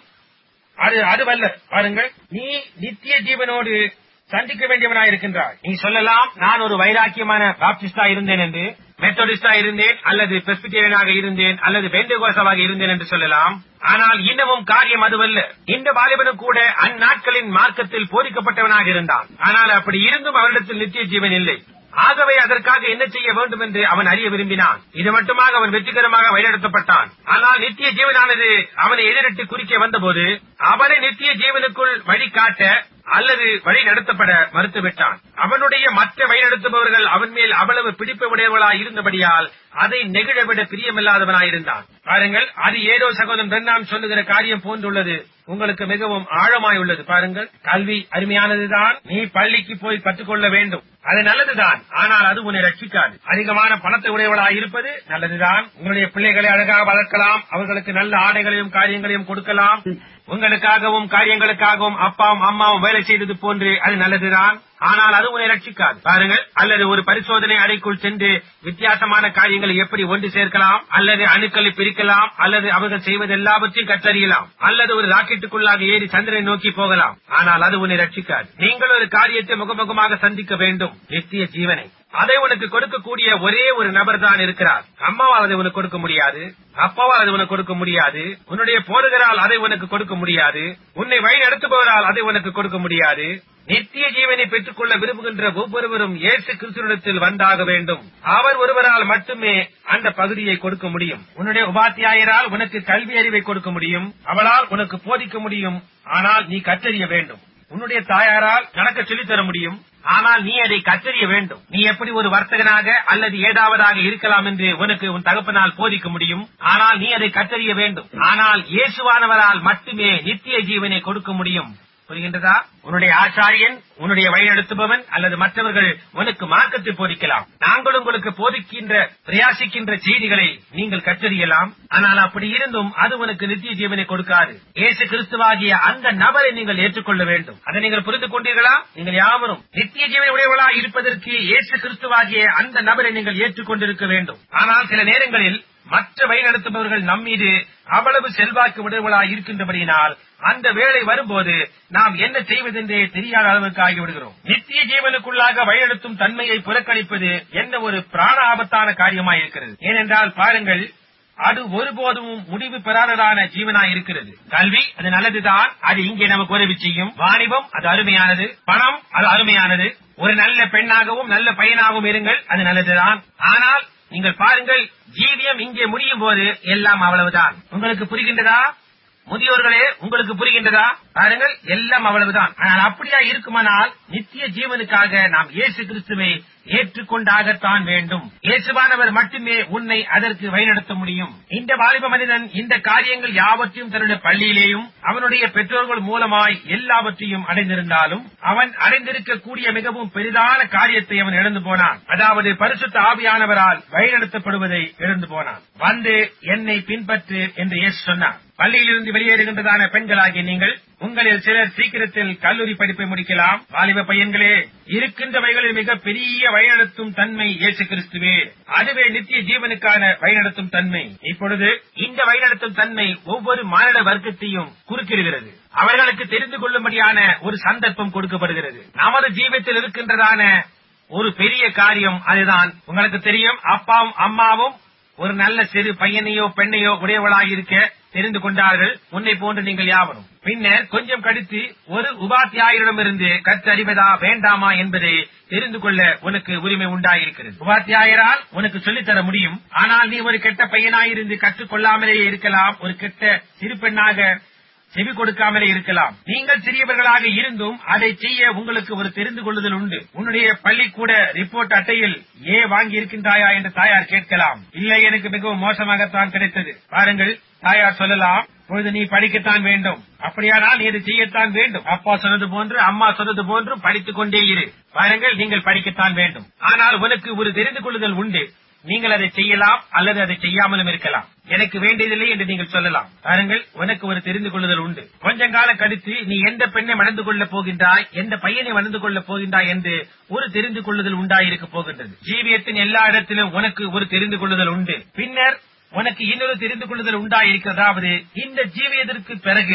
A: அதுவல்ல. பாருங்கள், நீ நித்திய ஜீவனோடு சந்திக்க வேண்டியவனாயிருக்கின்றாய். நீ சொல்லலாம், நான் ஒரு வைராக்கியமான பாப்டிஸ்டா இருந்தேன் என்று. மெத்தடிஸ்டா இருந்தேன், அல்லது பிரெஸ்பிட்டேரியனாக இருந்தேன், அல்லது பெந்தேகோஸ்தாவாக இருந்தேன் என்று சொல்லலாம். ஆனால் இன்னமும் காரியம் அதுவல்ல. இந்த வாலிபனும் கூட அந்நாட்களின் மார்க்கத்தில் போதிக்கப்பட்டவனாக இருந்தான். ஆனால் அப்படி இருந்தும் அவரிடத்தில் நித்திய ஜீவன் இல்லை. ஆகவே அதற்காக என்ன செய்ய வேண்டும் என்று அவன் அறிய விரும்பினான். இது மட்டுமாக அவன் வெற்றிகரமாக வழிநடத்தப்பட்டான். ஆனால் நித்திய ஜீவனானது அவனை எதிரிட்டு குறிக்க வந்தபோது அவனை நித்திய ஜீவனுக்குள் வழிகாட்ட அல்லது வழி நடத்தப்பட மறுத்துவிட்டான். அவனுடைய மற்ற வழிநடத்துபவர்கள் அவன் மேல் அவ்வளவு பிடிப்பு உடையவர்களாய் இருந்தபடியால் அதை நெகிழவிட பிரியமில்லாதவனாயிருந்தான். பாருங்கள், அது ஏதோ சகோதரன் பெர்னாம் சொல்லுகிற காரியம் போன்றுள்ளது. உங்களுக்கு மிகவும் ஆழமாய் உள்ளது. பாருங்கள், கல்வி அருமையானதுதான். நீ பள்ளிக்கு போய் கற்றுக்கொள்ள வேண்டும், அது நல்லதுதான். ஆனால் அது உன்னை ரட்சிக்காது. அதிகமான பணத்தை உடையவளாய் இருப்பது நல்லதுதான். உங்களுடைய பிள்ளைகளை அழகாக வளர்க்கலாம், அவர்களுக்கு நல்ல ஆடைகளையும் காரியங்களையும் கொடுக்கலாம். உங்களுக்காகவும் காரியங்களுக்காகவும் அப்பாவும் அம்மாவும் வேலை செய்தது போன்று அது நல்லதுதான். ஆனால் அது உன்னை ரட்சிக்காது. பாருங்கள், அல்லது ஒரு பரிசோதனை அறைக்குள் சென்று வித்தியாசமான காரியங்களை எப்படி ஒன்று சேர்க்கலாம், அல்லது அணுக்களை பிரிக்கலாம், அல்லது அவர்கள் செய்வது எல்லாவற்றையும் கற்றறியலாம், அல்லது ஒரு ராக்கெட்டுக்குள்ளாக ஏறி சந்திரனை நோக்கி போகலாம். ஆனால் அது உன்னை ரட்சிக்காது. நீங்கள் ஒரு காரியத்தை முகமுகமாக சந்திக்க வேண்டும், நித்திய ஜீவனை. அதை உனக்கு கொடுக்கக்கூடிய ஒரே ஒரு நபர் தான் இருக்கிறார். அம்மாவால் அதை உனக்கு கொடுக்க முடியாது, அப்பாவால் அதை உனக்கு கொடுக்க முடியாது, உன்னுடைய போதகரால் அதை உனக்கு கொடுக்க முடியாது, உன்னை வழி நடத்துபவரால் அதை உனக்கு கொடுக்க முடியாது. நித்திய ஜீவனை பெற்றுக் கொள்ள விரும்புகின்ற ஒவ்வொருவரும் இயேசு கிறிஸ்துவிடத்தில் வந்தாக வேண்டும். அவர் ஒருவரால் மட்டுமே அந்த பகுதியை கொடுக்க முடியும். உன்னுடைய உபாத்தியாயரால் உனக்கு கல்வி அறிவை கொடுக்க முடியும், அவளால் உனக்கு போதிக்க முடியும், ஆனால் நீ கற்றறிய வேண்டும். உன்னுடைய தாயாரால் கணக்க சொல்லித்தர முடியும், ஆனால் நீ அதை கற்றறிய வேண்டும். நீ எப்படி ஒரு வர்த்தகனாக அல்லது ஏதாவதாக இருக்கலாம் என்று உனக்கு உன் தகப்பனால் போதிக்க முடியும், ஆனால் நீ அதை கற்றறிய வேண்டும். ஆனால் இயேசுவானவரால் மட்டுமே நித்திய ஜீவனை கொடுக்க முடியும். புரிகின்றதா? உன்னுடைய ஆச்சாரியன், உன்னுடைய வழிநடத்துபவன் அல்லது மற்றவர்கள் உனக்கு மார்க்கத்தை போதிக்கலாம். நாங்கள் உங்களுக்கு போதிக்கின்ற பிரயாசிக்கின்ற செய்திகளை நீங்கள் கற்றறியலாம். ஆனால் அப்படி இருந்தும் அது உனக்கு நித்திய ஜீவனை கொடுக்காது. இயேசு கிறிஸ்துவாகிய அந்த நபரை நீங்கள் ஏற்றுக்கொள்ள வேண்டும். அதை நீங்கள் புரிந்து கொண்டீர்களா? நீங்கள் யாவரும் நித்திய ஜீவனை உடையவர்களா இருப்பதற்கு இயேசு கிறிஸ்துவாகிய அந்த நபரை நீங்கள் ஏற்றுக்கொண்டிருக்க வேண்டும். ஆனால் சில நேரங்களில் மற்ற வழிநடத்துபவர்கள் நம்மீது அவ்வளவு செல்வாக்கு உடையவர்களாய் இருக்கின்றபடியினால் அந்த வேளை வரும்போது நாம் என்ன செய்வதென்றே தெரியாத அளவுக்கு ஆகிவிடுகிறோம். நித்திய ஜீவனுக்குள்ளாக வழிநடத்தும் தன்மையை புறக்கணிப்பது என்ன ஒரு பிராண ஆபத்தான காரியமாய் இருக்கிறது. ஏனென்றால் பாருங்கள், அது ஒருபோதும் முடிவு பெறாததான ஜீவனாய் இருக்கிறது. கல்வி அது நல்லதுதான், அது இங்கே நமக்கு உதவி செய்யும். வாணிபம் அது அருமையானது, பணம் அது அருமையானது, ஒரு நல்ல பெண்ணாகவும் நல்ல பையனாகவும் இருங்கள், அது நல்லதுதான். ஆனால் நீங்கள் பாருங்கள், ஜீவியம் இங்கே முடியும் போது எல்லாம் அவ்வளவுதான். உங்களுக்கு புரிகின்றதா முதியோர்களே? உங்களுக்கு புரிகின்றதா? பாருங்கள், எல்லாம் அவ்வளவுதான். ஆனால் அப்படியா இருக்குமானால் நித்திய ஜீவனுக்காக நாம் இயேசு கிறிஸ்துவை ஏற்றுக்கொண்டாகத்தான் வேண்டும். இயேசுவானவர் மட்டுமே உன்னை அதற்கு வழிநடத்த முடியும். இந்த வாலிப மனிதன் இந்த காரியங்கள் யாவற்றையும் தன்னுடைய பள்ளியிலேயும் அவனுடைய பெற்றோர்கள் மூலமாய் எல்லாவற்றையும் அடைந்திருந்தாலும் அவன் அடைந்திருக்கக்கூடிய மிகவும் பெரிதான காரியத்தை அவன் இழந்து போனான். அதாவது பரிசுத்த ஆவியானவரால் வழிநடத்தப்படுவதை இழந்து போனான். வந்து என்னை பின்பற்று என்று இயேசு சொன்னார். பள்ளியிலிருந்து வெளியேறுகின்றதான பெண்களாகிய நீங்கள், உங்களில் சிலர் சீக்கிரத்தில் கல்லூரி படிப்பை முடிக்கலாம். வாலிப பையன்களே, இருக்கின்றவைகளில் மிக பெரிய வழிநடத்தும் தன்மை இயேசு கிறிஸ்துவே. அதுவே நித்திய ஜீவனுக்கான வழிநடத்தும் தன்மை. இப்பொழுது இந்த வழிநடத்தும் தன்மை ஒவ்வொரு மானிட வர்க்கத்தையும் குறுக்கிடுகிறது. அவர்களுக்கு தெரிந்து கொள்ளும்படியான ஒரு சந்தர்ப்பம் கொடுக்கப்படுகிறது. நமது ஜீவத்தில் இருக்கின்றதான ஒரு பெரிய காரியம் அதுதான். உங்களுக்கு தெரியும், அப்பாவும் அம்மாவும் ஒரு நல்ல சிறு பையனையோ பெண்ணையோ உடையவளாக இருக்க தெரிந்து கொண்டார்கள், உன்னை போன்று நீங்கள் யாவரும். பின்னர் கொஞ்சம் கழித்து ஒரு உபாத்தியாயரிடமிருந்து கற்றறிவதா வேண்டாமா என்பதை தெரிந்து கொள்ள உனக்கு உரிமை உண்டாயிருக்கிறது. உபாத்தியாயரால் உனக்கு சொல்லித்தர முடியும், ஆனால் நீ ஒரு கெட்ட பையனாயிருந்து கற்றுக்கொள்ளாமலே இருக்கலாம், ஒரு கெட்ட சிறு பெண்ணாக செவி கொடுக்காமலே இருக்கலாம். நீங்கள் சிறியவர்களாக இருந்தும் அதை செய்ய உங்களுக்கு ஒரு தெரிந்து கொள்ளுதல் உண்டு. உன்னுடைய பள்ளிக்கூட ரிப்போர்ட் அட்டையில் ஏ வாங்கி இருக்கின்றாயா என்று தாயார் கேட்கலாம். இல்லை, எனக்கு மிகவும் மோசமாகத்தான் கிடைத்தது. பாருங்கள், தாயார் சொல்லலாம், பொழுது நீ படிக்கத்தான் வேண்டும், அப்படியானால் நீ இதை செய்யத்தான் வேண்டும். அப்பா சொன்னது போன்று அம்மா சொன்னது போன்று படித்துக் கொண்டே இரு. பாருங்கள், நீங்கள் படிக்கத்தான் வேண்டும். ஆனால் உனக்கு ஒரு தெரிந்து கொள்ளுதல் உண்டு. நீங்கள் அதை செய்யலாம் அல்லது அதை செய்யாமலும் இருக்கலாம். எனக்கு வேண்டியதில்லை என்று நீங்கள் சொல்லலாம். பாருங்கள், உனக்கு ஒரு தெரிந்து கொள்ளுதல் உண்டு. கொஞ்ச காலம் கழித்து நீ எந்த பெண்ணை மணந்து கொள்ளப் போகின்றாய், எந்த பையனை மணந்து கொள்ளப் போகின்றாய் என்று ஒரு தெரிந்து கொள்ளுதல் உண்டாயிருக்க போகின்றது. ஜீவியத்தின் எல்லா இடத்திலும் உனக்கு ஒரு தெரிந்து கொள்ளுதல் உண்டு. பின்னர் உனக்கு இன்னொரு தெரிந்து கொள்ளுதல் உண்டாயிருக்கிறதாவது இந்த ஜீவியத்திற்கு பிறகு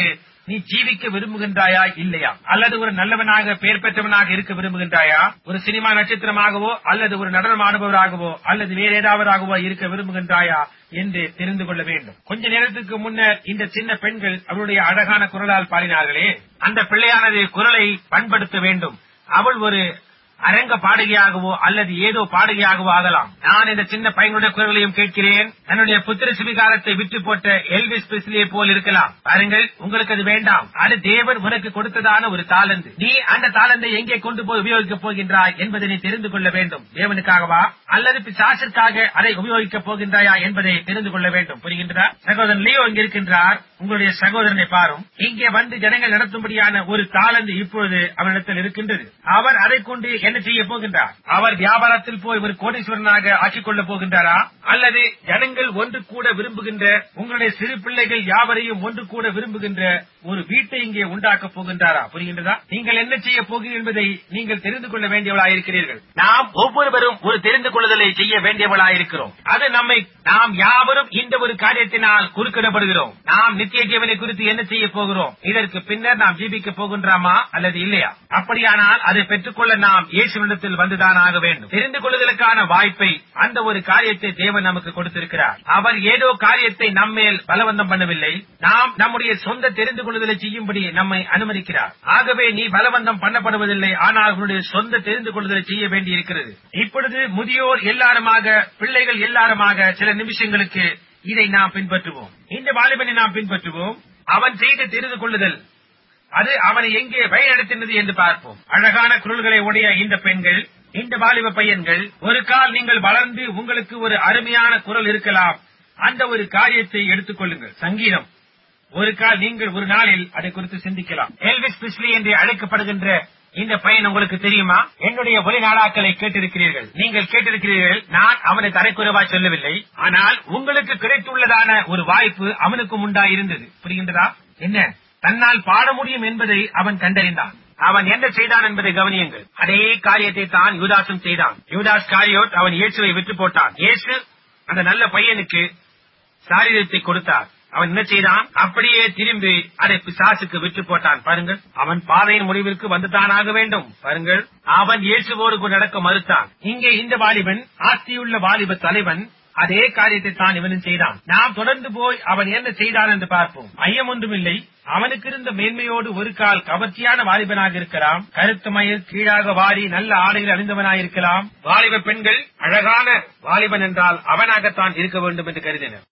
A: நீ ஜீவிக்க விரும்புகின்றாயா இல்லையா? அல்லது ஒரு நல்லவனாக பெயர் பெற்றவனாக இருக்க விரும்புகின்றாயா? ஒரு சினிமா நட்சத்திரமாகவோ அல்லது ஒரு நடனம் ஆடுபவராகவோ அல்லது வேறு ஏதாவதாகவோ இருக்க விரும்புகின்றாயா என்று தெரிந்து கொள்ள வேண்டும். கொஞ்ச நேரத்துக்கு முன்னர் இந்த சின்ன பெண்கள் அவருடைய அழகான குரலால் பாடினார்களே, அந்த பிள்ளையானது குரலை பண்படுத்த வேண்டும். அவள் ஒரு அரங்க பாடகியாகவோ அல்லது ஏதோ பாடகியாகவோ ஆகலாம். நான் இந்த சின்ன பையனுடைய குரலையும் கேட்கிறேன். தன்னுடைய புத்திர சுவிகாரத்தை விட்டு போட்ட எல்விஸ் பிரெஸ்லியை போல் இருக்கலாம். பாருங்கள், உங்களுக்கு அது வேண்டாம். அது தேவன் உனக்கு கொடுத்ததான ஒரு தாளந்து. நீ அந்த தாளந்தை எங்கே கொண்டு போய் உபயோகிக்கப் போகின்றாய் என்பதை நீ தெரிந்து கொள்ள வேண்டும். தேவனுக்காகவா அல்லது பிசாசிற்காக அதை உபயோகிக்கப் போகின்றாயா என்பதை தெரிந்து கொள்ள வேண்டும். புரிகின்றதா? சகோதரன் லியோ இங்கே இருக்கின்றார். உங்களுடைய சகோதரனை பாரும். இங்கே வந்து ஜனங்கள் நடத்தும்படியான ஒரு தாளந்து இப்பொழுது அவரிடத்தில் இருக்கின்றது. அவர் அதை கொண்டு என்ன செய்ய போகின்றார்? அவர் வியாபாரத்தில் போய் ஒரு கோடீஸ்வரனாக ஆக்கிக் கொள்ளப் போகின்றாரா? அல்லது ஜனங்கள் ஒன்று கூட விரும்புகின்ற, உங்களுடைய சிறு பிள்ளைகள் யாவரையும் ஒன்று கூட விரும்புகின்ற ஒரு வீட்டை இங்கே உண்டாக்கப் போகின்றாரா? புரிகின்றதா? நீங்கள் என்ன செய்ய போகிறீர்கள் என்பதை நீங்கள் தெரிந்து கொள்ள வேண்டியவளாயிருக்கிறீர்கள். நாம் ஒவ்வொருவரும் ஒரு தெரிந்து கொள்ளுதலை செய்ய வேண்டியவளாயிருக்கிறோம். அது நாம் யாவரும் இந்த ஒரு காரியத்தினால் குறுக்கிடப்படுகிறோம். நாம் நித்திய ஜீவனை குறித்து என்ன செய்ய போகிறோம்? இதற்கு பின்னர் நாம் ஜீவிக்க போகின்றோமா அல்லது இல்லையா? அப்படியானால் அதை பெற்றுக்கொள்ள நாம் இயேசுவிடத்தில் வந்துதான் ஆக வேண்டும். தெரிந்து கொள்ளுதலுக்கான வாய்ப்பை, அந்த ஒரு காரியத்தை தேவன் நமக்கு கொடுத்திருக்கிறார். அவர் ஏதோ காரியத்தை நம்மேல் பலவந்தம் பண்ணவில்லை. நாம் நம்முடைய சொந்த தெரிந்து கொள்ளுதலை செய்யும்படி நம்மை அனுமதிக்கிறார். ஆகவே நீ பலவந்தம் பண்ணப்படுவதில்லை, ஆனால் உன்னுடைய சொந்த தெரிந்து கொள்ளுதலை செய்ய வேண்டியிருக்கிறது. இப்பொழுது முதியோர் எல்லாருமாக, பிள்ளைகள் எல்லாருமாக சில நிமிஷங்களுக்கு இதை நாம் பின்பற்றுவோம். இந்த வாலிபனை நாம் பின்பற்றுவோம். அவன் செய்த தெரிந்து கொள்ளுதல் அது அவனை எங்கே வழிநடத்தினது என்று பார்ப்போம். அழகான குரல்களை உடைய இந்த பெண்கள், இந்த வாலிப பையன்கள், ஒரு கால் நீங்கள் வளர்ந்து உங்களுக்கு ஒரு அருமையான குரல் இருக்கலாம். அந்த ஒரு காரியத்தை எடுத்துக் கொள்ளுங்கள். சங்கீதம். ஒரு கால் நீங்கள் ஒரு நாளில் அதை குறித்து சிந்திக்கலாம். எல்விஸ் பிரெஸ்லி என்று அழைக்கப்படுகின்ற இந்த பையன் உங்களுக்கு தெரியுமா? என்னுடைய ஒலி நாடாக்களை கேட்டிருக்கிறீர்கள். நீங்கள் கேட்டிருக்கிறீர்கள். நான் அவனை தரைக்குறைவா சொல்லவில்லை. ஆனால் உங்களுக்கு கிடைத்துள்ளதான ஒரு வாய்ப்பு அவனுக்கும் உண்டாயிருந்தது. புரிகின்றதா? என்ன தன்னால் பாட முடியும் என்பதை அவன் கண்டறிந்தான். அவன் என்ன செய்தான் என்பதை கவனியுங்கள். அதே காரியத்தை தான் யூதாசும் செய்தான். யூதாஸ் காரியோட் அவன் இயேசுவை விட்டு போட்டான். இயேசு அந்த நல்ல பையனுக்கு சாரீரத்தை கொடுத்தார். அவன் என்ன செய்தான்? அப்படியே திரும்பி அதை பிசாசுக்கு விட்டு போட்டான். பாருங்கள், அவன் பாதையின் முடிவிற்கு வந்துதான் ஆக வேண்டும். பாருங்கள், அவன் இயேசுவோடு கூட நடக்க மறுத்தான். இங்கே இந்த வாலிபன், ஆஸ்தியுள்ள வாலிப தலைவன், அதே காரியத்தை தான் இவனும் செய்தான். நாம் தொடர்ந்து போய் அவன் என்ன செய்தான் என்று பார்ப்போம். ஐயம் ஒன்றுமில்லை, அவனுக்கு இருந்த மேன்மையோடு ஒரு கால் கவர்ச்சியான வாலிபனாக இருக்கலாம். கருத்து மயில் கீழாக வாரி நல்ல ஆடைகள் அணிந்தவனாயிருக்கலாம். வாலிப பெண்கள் அழகான வாலிபன் என்றால் அவனாகத்தான் இருக்க வேண்டும் என்று கருதினர்.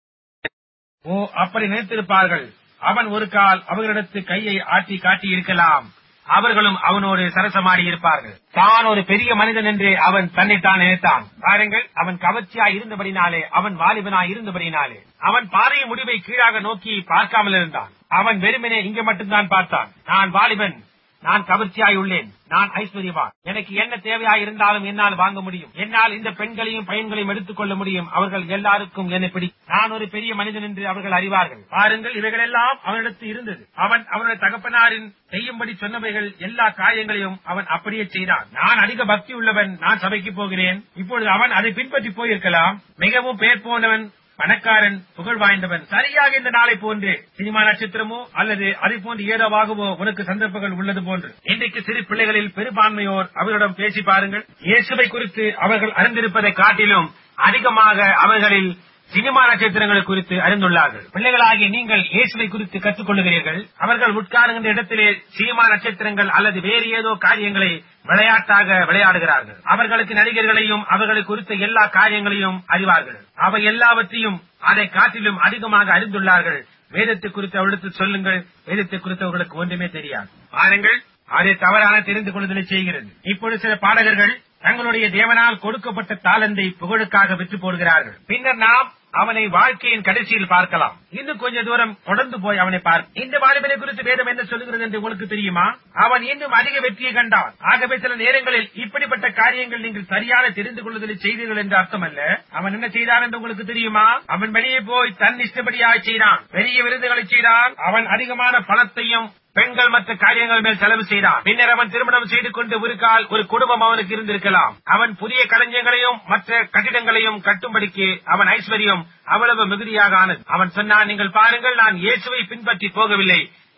A: அப்படி நினைத்திருப்பார்கள். அவன் ஒரு கால் அவர்களிடத்து கையை ஆட்டி காட்டி இருக்கலாம். அவர்களும் அவனோடு சரசமாடி இருப்பார்கள். தான் ஒரு பெரிய மனிதன் என்று அவன் தன்னைத்தான் நினைத்தான். பாருங்கள், அவன் கவர்ச்சியாய் இருந்தபடினாலே, அவன் வாலிபனாய் இருந்தபடினாலே அவன் பாறைய முடிவை கீழாக நோக்கி பார்க்காமல் இருந்தான். அவன் வெறுமனே இங்க மட்டும்தான் பார்த்தான். நான் வாலிபன், நான் கவர்ச்சியாய் உள்ளேன், நான் ஐஸ்வர்யவான், எனக்கு என்ன தேவையாய் இருந்தாலும் என்னால் வாங்க முடியும், என்னால் இந்த பெண்களையும் பையன்களையும் எடுத்துக் கொள்ள முடியும், அவர்கள் எல்லாருக்கும் என்னை பிடிக்கும், நான் ஒரு பெரிய மனிதன் என்று அவர்கள் அறிவார்கள். பாருங்கள், இவைகளெல்லாம் அவனிடத்து இருந்தது. அவன் அவனுடைய தகப்பனாரின் செய்யும்படி சொன்னவைகள் எல்லா காரியங்களையும் அவன் அப்படியே செய்தான். நான் அதிக பக்தி உள்ளவன், நான் சபைக்கு போகிறேன். இப்பொழுது அவன் அதை பின்பற்றி போயிருக்கலாம். மிகவும் பேர் போனவன், பணக்காரன், புகழ் வாய்ந்தவன். சரியாக இந்த நாளை போன்று சினிமா நட்சத்திரமோ அல்லது அதை போன்று ஏதோவாகவோ உனக்கு சந்தர்ப்பங்கள் உள்ளது போன்று இன்றைக்கு சிறு பிள்ளைகளில் பெரும்பான்மையோர் அவர்களிடம் பேசி பாருங்கள். இயேசுவை குறித்து அவர்கள் அறிந்திருப்பதை காட்டிலும் அதிகமாக அவர்களில் சினிமா நட்சத்திரங்களை குறித்து அறிந்துள்ளார்கள். பிள்ளைகளாகிய நீங்கள் இயேசுவை குறித்து கற்றுக் கொள்ளுகிறீர்கள். அவர்கள் உட்காருகின்ற இடத்திலே சினிமா நட்சத்திரங்கள் அல்லது வேறு ஏதோ காரியங்களை விளையாட்டாக விளையாடுகிறார்கள். அவர்களுக்கு நடிகர்களையும் அவர்களை குறித்த எல்லா காரியங்களையும் அறிவார்கள். அவை எல்லாவற்றையும் அதை காட்டிலும் அதிகமாக அறிந்துள்ளார்கள். வேதத்தை குறித்து அவர்களுக்கு சொல்லுங்கள். வேதத்தை குறித்து அவர்களுக்கு ஒன்றுமே தெரியாது. பாருங்கள், அதை தவறான தெரிந்து கொள்ளுதலை செய்கிறது. இப்பொழுது சில பாடகர்கள் தங்களுடைய தேவனால் கொடுக்கப்பட்ட தாளந்தை புகழுக்காக விற்று போடுகிறார்கள். பின்னர் நாம் அவனை வாழ்க்கையின் கடைசியில் பார்க்கலாம். இன்னும் கொஞ்ச தூரம் தொடர்ந்து போய் அவனை பார்க்க. இந்த வாலிபனை குறித்து வேதம் என்ன சொல்லுகிறது என்று உங்களுக்கு தெரியுமா? அவன் இன்னும் அதிக வெற்றியை கண்டான். ஆகவே சில நேரங்களில் இப்படிப்பட்ட காரியங்கள் நீங்கள் சரியான தெரிந்து கொள்ளுதலை செய்தீர்கள் என்று அர்த்தம் அல்ல. அவன் என்ன செய்தான் என்று உங்களுக்கு தெரியுமா? அவன் வெளியே போய் தன் இஷ்டப்படியாக செய்தான். பெரிய விருதுகளை செய்தான். அவன் அதிகமான பணத்தையும் பெண்கள் மற்ற காரியங்கள் மேல் செலவு செய்தான். பின்னர் அவன் திருமணம் செய்து கொண்டு ஒரு கால் ஒரு குடும்பம் அவனுக்கு இருந்திருக்கலாம். அவன் புதிய களஞ்சியங்களையும் மற்ற கட்டிடங்களையும் கட்டும்படிக்கு அவன் ஐஸ்வர்யம் அவ்வளவு மிகுதியாக ஆனது. அவன் சொன்னான், நீங்கள் பாருங்கள், நான் இயேசுவை பின்பற்றி போகவில்லை,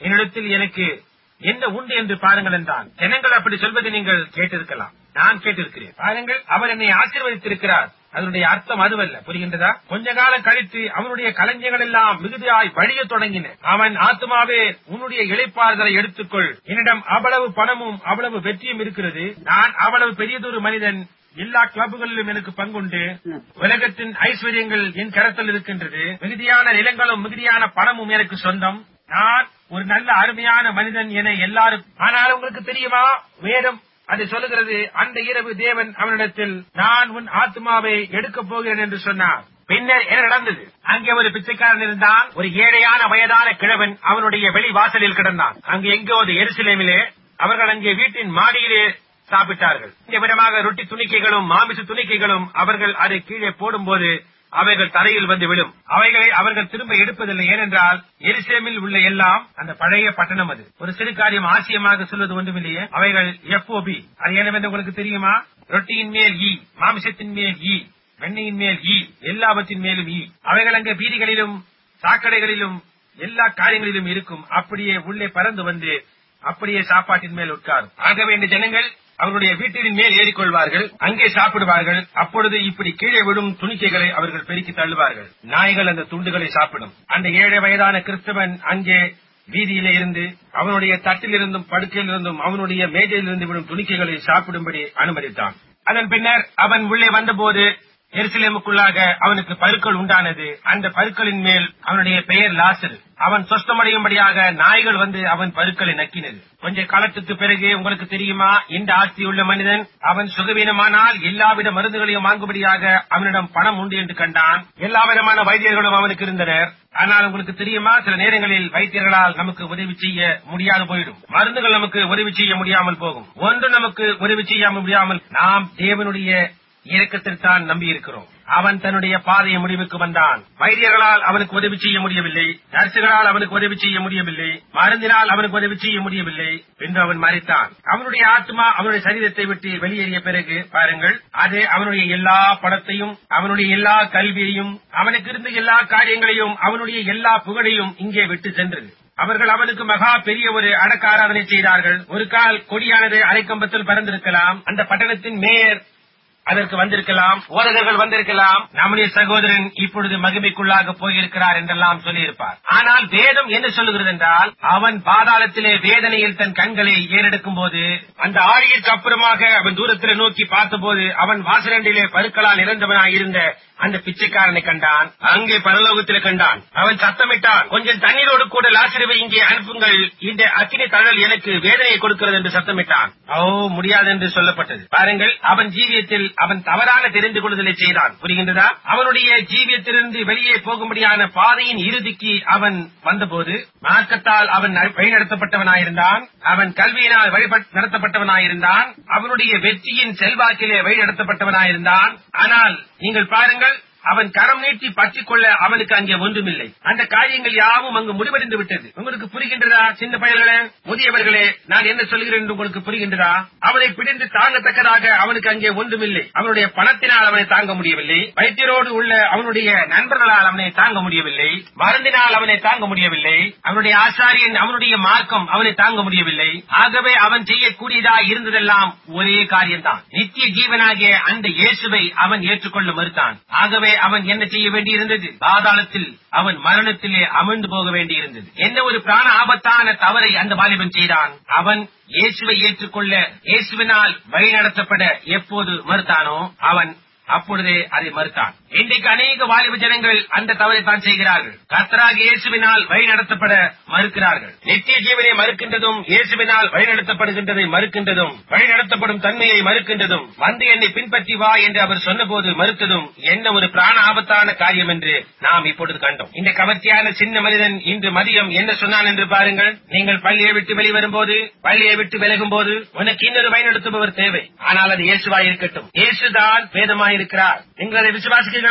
A: என்னிடத்தில் எனக்கு என்ன உண்டு என்று பாருங்கள் என்றான். ஜனங்கள் அப்படி சொல்வதை நீங்கள் கேட்டிருக்கலாம், நான் கேட்டிருக்கிறேன். பாருங்கள், அவர் என்னை ஆசீர்வதித்திருக்கிறார். அதனுடைய அர்த்தம் அதுவல்ல. புரிகின்றதா? கொஞ்ச காலம் கழித்து அவனுடைய களஞ்சியங்கள் எல்லாம் மிகுதியாய் வழிய தொடங்கின. அவன், ஆத்துமாவே, உன்னுடைய இளைப்பாறுதலை எடுத்துக்கொள். என்னிடம் அவ்வளவு பணமும் அவ்வளவு வெற்றியும் இருக்கிறது. நான் அவ்வளவு பெரியதொரு மனிதன். எல்லா கிளப்புகளிலும் எனக்கு பங்குண்டு. உலகத்தின் ஐஸ்வர்யங்கள் என் கரத்தில் இருக்கின்றது. மிகுதியான நிலங்களும் மிகுதியான பணமும் எனக்கு சொந்தம். நான் ஒரு நல்ல அருமையான மனிதன் என எல்லாரும். ஆனால் உங்களுக்கு தெரியுமா, வேதம் அதை சொல்லுகிறது, அந்த இரவு தேவன் அவனிடத்தில், நான் உன் ஆத்மாவை எடுக்கப் போகிறேன் என்று சொன்னார். பின்னர் என்ன நடந்தது? அங்கே ஒரு பிச்சைக்காரன் இருந்தான். ஒரு ஏழையான வயதான கிழவன் அவனுடைய வெளி வாசலில் கிடந்தான். அங்கு எங்கோ ஒரு எருசலேமிலே அவர்கள் அங்கே வீட்டின் மாடியிலே சாப்பிட்டார்கள். இந்த விதமாக ரொட்டி துணிக்கைகளும் மாமிச துணிக்கைகளும் அவர்கள் அதை கீழே போடும்போது அவைகள் தரையில் வந்து விடும். அவைகளை அவர்கள் திரும்ப எடுப்பதில்லை. ஏனென்றால் எருசலேமில் உள்ள எல்லாம் அந்த பழைய பட்டணம். அது ஒரு சிறு காரியம் ஆசியமாக சொல்வது ஒன்றுமில்லையே. அவைகள் FOB. அது என்னவென்று உங்களுக்கு தெரியுமா? ரொட்டியின் மேல் ஈ, மாமிசத்தின் மேல் ஈ, வெண்ணையின் மேல் ஈ, எல்லாவற்றின் மேலும் ஈ. அவைகள் அங்கே வீதிகளிலும் சாக்கடைகளிலும் எல்லா காரியங்களிலும் இருக்கும். அப்படியே உள்ளே பறந்து வந்து அப்படியே சாப்பாட்டின் மேல் உட்காரும். ஆகவே இந்த ஜனங்கள் அவருடைய வீட்டின் மேல் ஏறிக்கொள்வார்கள், அங்கே சாப்பிடுவார்கள். அப்பொழுது இப்படி கீழே விடும் துணிக்கைகளை அவர்கள் பெருக்கி தள்ளுவார்கள். நாய்கள் அந்த துண்டுகளை சாப்பிடும். அந்த 7 வயதான கிறிஸ்தவன் அங்கே வீதியிலே இருந்து அவனுடைய தட்டிலிருந்தும் படுக்கையிலிருந்தும் அவனுடைய மேஜையிலிருந்து விடும் துணிக்கைகளை சாப்பிடும்படி அனுமதித்தான். அதன் பின்னர் அவன் உள்ளே வந்தபோது எருசலேமுக்குள்ளாக அவனுக்கு பருக்கள் உண்டானது. அந்த பருக்களின் மேல் அவனுடைய பெயர் லாசரு. அவன் சொஸ்தமடையும்படியாக நாய்கள் வந்து அவன் பருக்களை நக்கினது. கொஞ்ச காலத்துக்கு பிறகு உங்களுக்கு தெரியுமா, இந்த ஆஸ்தியுள்ள மனிதன் அவன் சுகவீனமானால் எல்லாவித மருந்துகளையும் வாங்கும்படியாக அவனிடம் பணம் உண்டு என்று கண்டான். எல்லா விதமான வைத்தியர்களும் அவனுக்கு இருந்தனர். ஆனால் உங்களுக்கு தெரியுமா, சில நேரங்களில் வைத்தியர்களால் நமக்கு உதவி செய்ய முடியாது போயிடும். மருந்துகள் நமக்கு உதவி செய்ய முடியாமல் போகும். ஒன்று நமக்கு உதவி செய்ய முடியாமல் நாம் தேவனுடைய இரக்கத்தில் தான் நம்பி இருக்கிறோம். அவன் தன்னுடைய பாதையை முடிவுக்கு வந்தான். வைத்தியர்களால் அவனுக்கு உதவி செய்ய முடியவில்லை, நர்சுகளால் அவனுக்கு உதவி செய்ய முடியவில்லை, மருந்தினால் அவனுக்கு உதவி செய்ய முடியவில்லை. பின்பு அவன் மரித்தான். அவனுடைய ஆத்மா அவனுடைய சரீரத்தை விட்டு வெளியேறிய பிறகு பாருங்கள், அது அவனுடைய எல்லா பணத்தையும் அவனுடைய எல்லா கல்வியையும் அவனுக்கு இருந்த எல்லா காரியங்களையும் அவனுடைய எல்லா புகழையும் இங்கே விட்டு சென்றது. அவர்கள் அவனுக்கு மகா பெரிய ஒரு அடக்க ஆராதனை செய்தார்கள். ஒரு கால் கொடியானது அரைக்கம்பத்தில் பறந்திருக்கலாம். அந்த பட்டணத்தின் மேயர் அதற்கு வந்திருக்கலாம், போதகர்கள் வந்திருக்கலாம். நம்முடைய சகோதரன் இப்பொழுது மகிமைக்குள்ளாக போயிருக்கிறார் என்றெல்லாம் சொல்லியிருப்பார். ஆனால் வேதம் என்ன சொல்லுகிறது என்றால், அவன் பாதாளத்திலே வேதனையில் தன் கண்களை ஏறெடுக்கும் போது, அந்த ஆழியிற்கு அப்புறமாக அவன் தூரத்திலே நோக்கி பார்த்தபோது அவன் வாசலண்டிலே பருக்களால் நிறைந்தவனாய் இருந்த அந்த பிச்சைக்காரனை கண்டான். அங்கே பரலோகத்திலே கண்டான். அவன் சத்தமிட்டான், கொஞ்சம் தண்ணீரோடு கூட லாசருவை இங்கே அனுப்புங்கள், இந்த அக்கினி தழல் எனக்கு வேதனையை கொடுக்கிறது என்று சத்தமிட்டான். முடியாது என்று சொல்லப்பட்டது. பாருங்கள், அவன் ஜீவியத்தில் அவன் தவறான தெரிந்து கொள்ளுதலை செய்தான். புரிகின்றதா? அவனுடைய ஜீவியத்திலிருந்து வெளியே போகும்படியான பாதையின் இறுதிக்கு அவன் வந்தபோது மார்க்கத்தால் அவன் வழிநடத்தப்பட்டவனாயிருந்தான். அவன் கல்வியினால் வழி நடத்தப்பட்டவனாயிருந்தான். அவனுடைய வெற்றியின் செல்வாக்கிலே வழி நடத்தப்பட்டவனாயிருந்தான். ஆனால் நீங்கள் பாருங்கள், அவன் கரம் நீட்டி பற்றிக் கொள்ள அவனுக்கு அங்கே ஒன்றுமில்லை. அந்த காரியங்கள் யாவும் அங்கு முடிவடைந்து விட்டது. உங்களுக்கு புரிகின்றதா? சின்ன பயல்களே, முதியவர்களே, நான் என்ன சொல்கிறேன் என்று உங்களுக்கு புரிகின்றதா? அவனை பிடிந்து தாங்கத்தக்கதாக அவனுக்கு அங்கே ஒன்றுமில்லை. அவனுடைய பணத்தினால் அவனை தாங்க முடியவில்லை. வைத்தியரோடு உள்ள அவனுடைய நண்பர்களால் அவனை தாங்க முடியவில்லை. மருந்தினால் அவனை தாங்க முடியவில்லை. அவனுடைய ஆசாரியன் அவனுடைய மார்க்கம் அவனை தாங்க முடியவில்லை. ஆகவே அவன் செய்யக்கூடியதா இருந்ததெல்லாம் ஒரே காரியம்தான். நித்திய ஜீவனாகிய அந்த இயேசுவை அவன் ஏற்றுக்கொள்ள மறுத்தான். ஆகவே அவன் என்ன செய்ய வேண்டியிருந்தது? பாதாளத்தில் அவன் மரணத்திலே அமிழ்ந்து போக வேண்டியிருந்தது. என்ன ஒரு பிராண ஆபத்தான தவறை அந்த வாலிபன் செய்தான். அவன் இயேசுவை ஏற்றுக்கொள்ள, இயேசுவினால் வழி நடத்தப்பட எப்போது மறுத்தானோ அவன் அப்பொழுதே அதை மறுத்தான். இன்றைக்கு அநேக வாலிப ஜனங்கள் அந்த தவறைத்தான் செய்கிறார்கள். கர்த்தராகிய இயேசுவினால் வழி நடத்தப்பட மறுக்கிறார்கள். நித்திய ஜீவனை மறுக்கின்றதும், இயேசுவினால் வழி நடத்தப்படுகின்றதை மறுக்கின்றதும், வழி நடத்தப்படும் தன்மையை மறுக்கின்றதும், வந்து என்னை பின்பற்றி வா என்று அவர் சொன்னபோது மறுத்ததும் என்ன ஒரு பிராண ஆபத்தான காரியம் என்று நாம் இப்பொழுது கண்டோம். இந்த கவர்ச்சியான சின்ன மனிதன் இன்று மதியம் என்ன சொன்னான் என்று பாருங்கள். நீங்கள் பள்ளியை விட்டு வெளிவரும்போது, பள்ளியை விட்டு விலகும் போது உனக்கு இன்னொரு வழி நடத்துபவர் தேவை. ஆனால் அது இயேசுவாய் இருக்கட்டும். இயேசுதான் வேதமாயிருக்கிறார். நீங்கள் அதை விசுவாசிக்கிறீர்களா?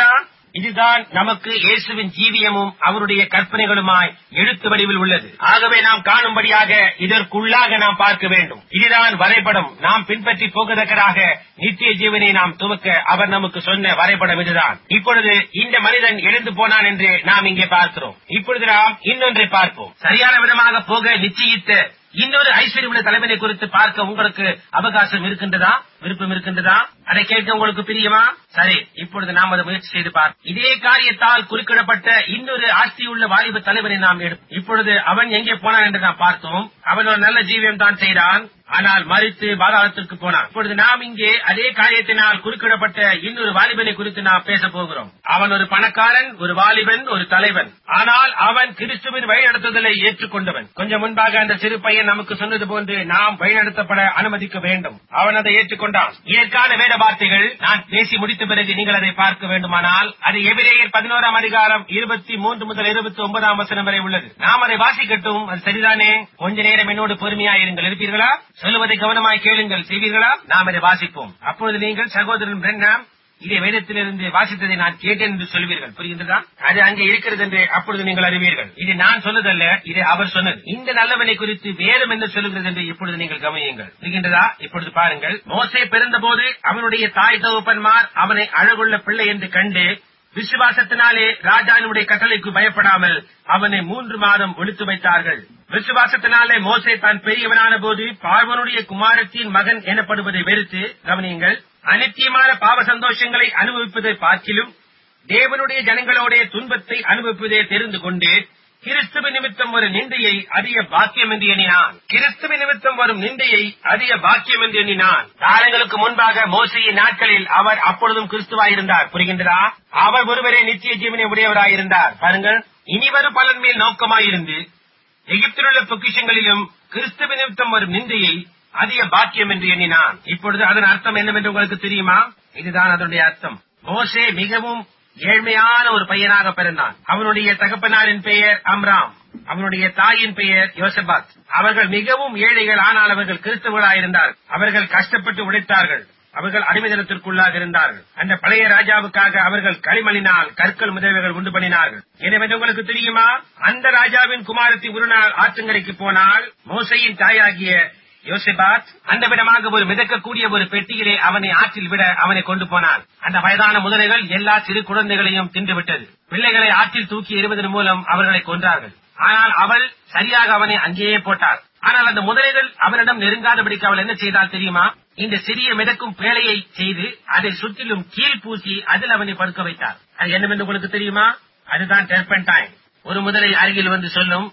A: இதுதான் நமக்கு இயேசுவின் ஜீவியமும் அவருடைய கற்பனைகளுமாய் எழுத்து வடிவில் உள்ளது. ஆகவே நாம் காணும்படியாக இதற்குள்ளாக நாம் பார்க்க வேண்டும். இதுதான் வரைபடம். நாம் பின்பற்றி போகத்தக்கதாக நித்திய ஜீவனை நாம் துவக்க அவர் நமக்கு சொன்ன வரைபடம் இதுதான். இப்பொழுது இந்த மனிதன் எழுந்து போனான் என்று நாம் இங்கே பார்க்கிறோம். இப்பொழுது நாம் இன்னொன்றை பார்ப்போம். சரியான விதமாக போக நிச்சயித்த இன்னொரு ஐஸ்வர்யமுள்ள தலைவனை குறித்து பார்க்க உங்களுக்கு அவகாசம் இருக்கின்றதா, விருப்பம் இருக்கின்றதா? அதை கேட்க உங்களுக்கு பிரியமா? சரி, இப்பொழுது நாம் அதை முயற்சி செய்து பார்ப்போம். இதே காரியத்தால் குறுக்கிடப்பட்ட இன்னொரு ஆஸ்தியுள்ள வாலிப தலைவனை நாம் எடுப்போம். இப்பொழுது அவன் எங்கே போனான் என்று நாம் பார்த்தோம். அவன் ஒரு நல்ல ஜீவியம் தான் செய்தான், ஆனால் மறித்து பாதாளத்திற்கு போனான். இப்பொழுது நாம் இங்கே அதே காரியத்தினால் குறுக்கிடப்பட்ட இன்னொரு வாலிபனை குறித்து நாம் பேச போகிறோம். அவன் ஒரு பணக்காரன், ஒரு வாலிபன், ஒரு தலைவன். ஆனால் அவன் கிறிஸ்துவின் வழிநடத்துதலை ஏற்றுக்கொண்டவன். கொஞ்சம் முன்பாக அந்த சிறு பையன் நமக்கு சொன்னது போன்று நாம் வழிநடத்தப்பட அனுமதிக்க வேண்டும். அவன் அதை ஏற்றுக்கொண்டான். இதற்கான வேத வார்த்தைகள் நான் பேசி முடித்த பிறகு நீங்கள் அதை பார்க்க வேண்டுமானால் அது எபிரேயர் 11ஆம் அதிகாரம் 23 முதல் 29ஆம் வசனம் வரை உள்ளது. நாம் அதை வாசிக்கட்டும். அது சரிதானே? கொஞ்ச நேரம் என்னோடு பொறுமையாயிருங்கள். இருப்பீர்களா? சொல்லுவதை கவனமாய் கேளுங்கள். செய்வீர்களா? நாம் அதை வாசிப்போம். அப்பொழுது நீங்கள் சகோதரன் பிரண்ணாம் இதை வேதத்திலிருந்து வாசித்ததை நான் கேட்டேன் என்று சொல்வீர்கள். புரிகின்றதா? அது அங்கே இருக்கிறது என்று அப்பொழுது நீங்கள் அறிவீர்கள். இது நான் சொன்னதல்ல, இது அவர் சொன்னது. இந்த நல்லவனை குறித்து வேதம் என்ன சொல்லுகிறது என்று இப்பொழுது நீங்கள் கவனியுங்கள். புரிகின்றதா? இப்பொழுது பாருங்கள். மோசே பிறந்தபோது அவனுடைய தாய் தகப்பன்மார் அவனை அழகுள்ள பிள்ளை என்று கண்டு விசுவாசத்தினாலே ராஜாவினுடைய கட்டளைக்கு பயப்படாமல் அவனை 3 மாதம் ஒளித்து வைத்தார்கள். விசுவாசத்தினாலே மோசே தான் பெரியவனான போது பார்வோனுடைய குமாரத்தின் மகன் எனப்படுவதை வெறுத்து, கவனியுங்கள், அனித்தியமான பாவ சந்தோஷங்களை அனுபவிப்பதை பார்க்கிலும் தேவனுடைய ஜனங்களோட துன்பத்தை அனுபவிப்பதை தெரிந்து கொண்டு கிறிஸ்துவ நிமித்தம் ஒரு நிந்தையை அதிக பாக்கியம் என்று எண்ணினான். கிறிஸ்துவ நிமித்தம் வரும் நிந்தையை அதிக பாக்கியம் என்று எண்ணினான். காலங்களுக்கு முன்பாக மோசையின் நாட்களில் அவர் அப்பொழுதும் கிறிஸ்துவாயிருந்தார். புரிகின்றதா? அவர் ஒருவரே நித்திய ஜீவனை உடையவராயிருந்தார். பாருங்கள், இனிவரும் பலன் மேல் நோக்கமாயிருந்து எகிப்திலுள்ள பொக்கிஷங்களிலும் கிறிஸ்துவ நிமித்தம் வரும் நிந்தையை அதிக பாக்கியம் என்று எண்ணினான். இப்பொழுது அதன் அர்த்தம் என்னவென்று உங்களுக்கு தெரியுமா? இதுதான் அதனுடைய அர்த்தம். மோசே மிகவும் ஏழ்மையான ஒரு பையனாக பிறந்தான். அவனுடைய தகப்பனாரின் பெயர் அம்ராம், அவனுடைய தாயின் பெயர் யோசபாத். அவர்கள் மிகவும் ஏழைகள், ஆனால் அவர்கள் கிறிஸ்தவர்களாயிருந்தார்கள். அவர்கள் கஷ்டப்பட்டு உழைத்தார்கள். அவர்கள் அடிமைதனத்திற்குள்ளாக இருந்தார்கள். அந்த பழைய ராஜாவுக்காக அவர்கள் களிமணினால் கற்கள் முதல்வர்கள் உண்டு பண்ணினார்கள். எனவே உங்களுக்கு தெரியுமா, அந்த ராஜாவின் குமாரத்தி ஒரு நாள் ஆற்றங்கரைக்கு போனால் மோசையின் தாயாகிய யோசபாத் அந்த விடமாக ஒரு மிதக்கக்கூடிய ஒரு பெட்டியிலே அவனை ஆற்றில் விட அவனை கொண்டு போனான். அந்த வயதான முதலைகள் எல்லா சிறு குழந்தைகளையும் தின்றுவிட்டது. பிள்ளைகளை ஆற்றில் தூக்கி எறிவதன் மூலம் அவர்களை கொன்றார்கள். ஆனால் அவள் சரியாக அவனை அங்கேயே போட்டாள். ஆனால் அந்த முதலைகள் அவனிடம் நெருங்காதபடிக்கு அவள் என்ன செய்தால் தெரியுமா? இந்த சிறிய மிதக்கும் பேழையை செய்து அதை சுற்றிலும் கீழ் பூசி அதில் அவனை படுக்க வைத்தார். அது என்னவென்று உங்களுக்கு தெரியுமா? அதுதான் டெர்பென்டைன். ஒரு முதலை அருகில் வந்து சொல்லும்,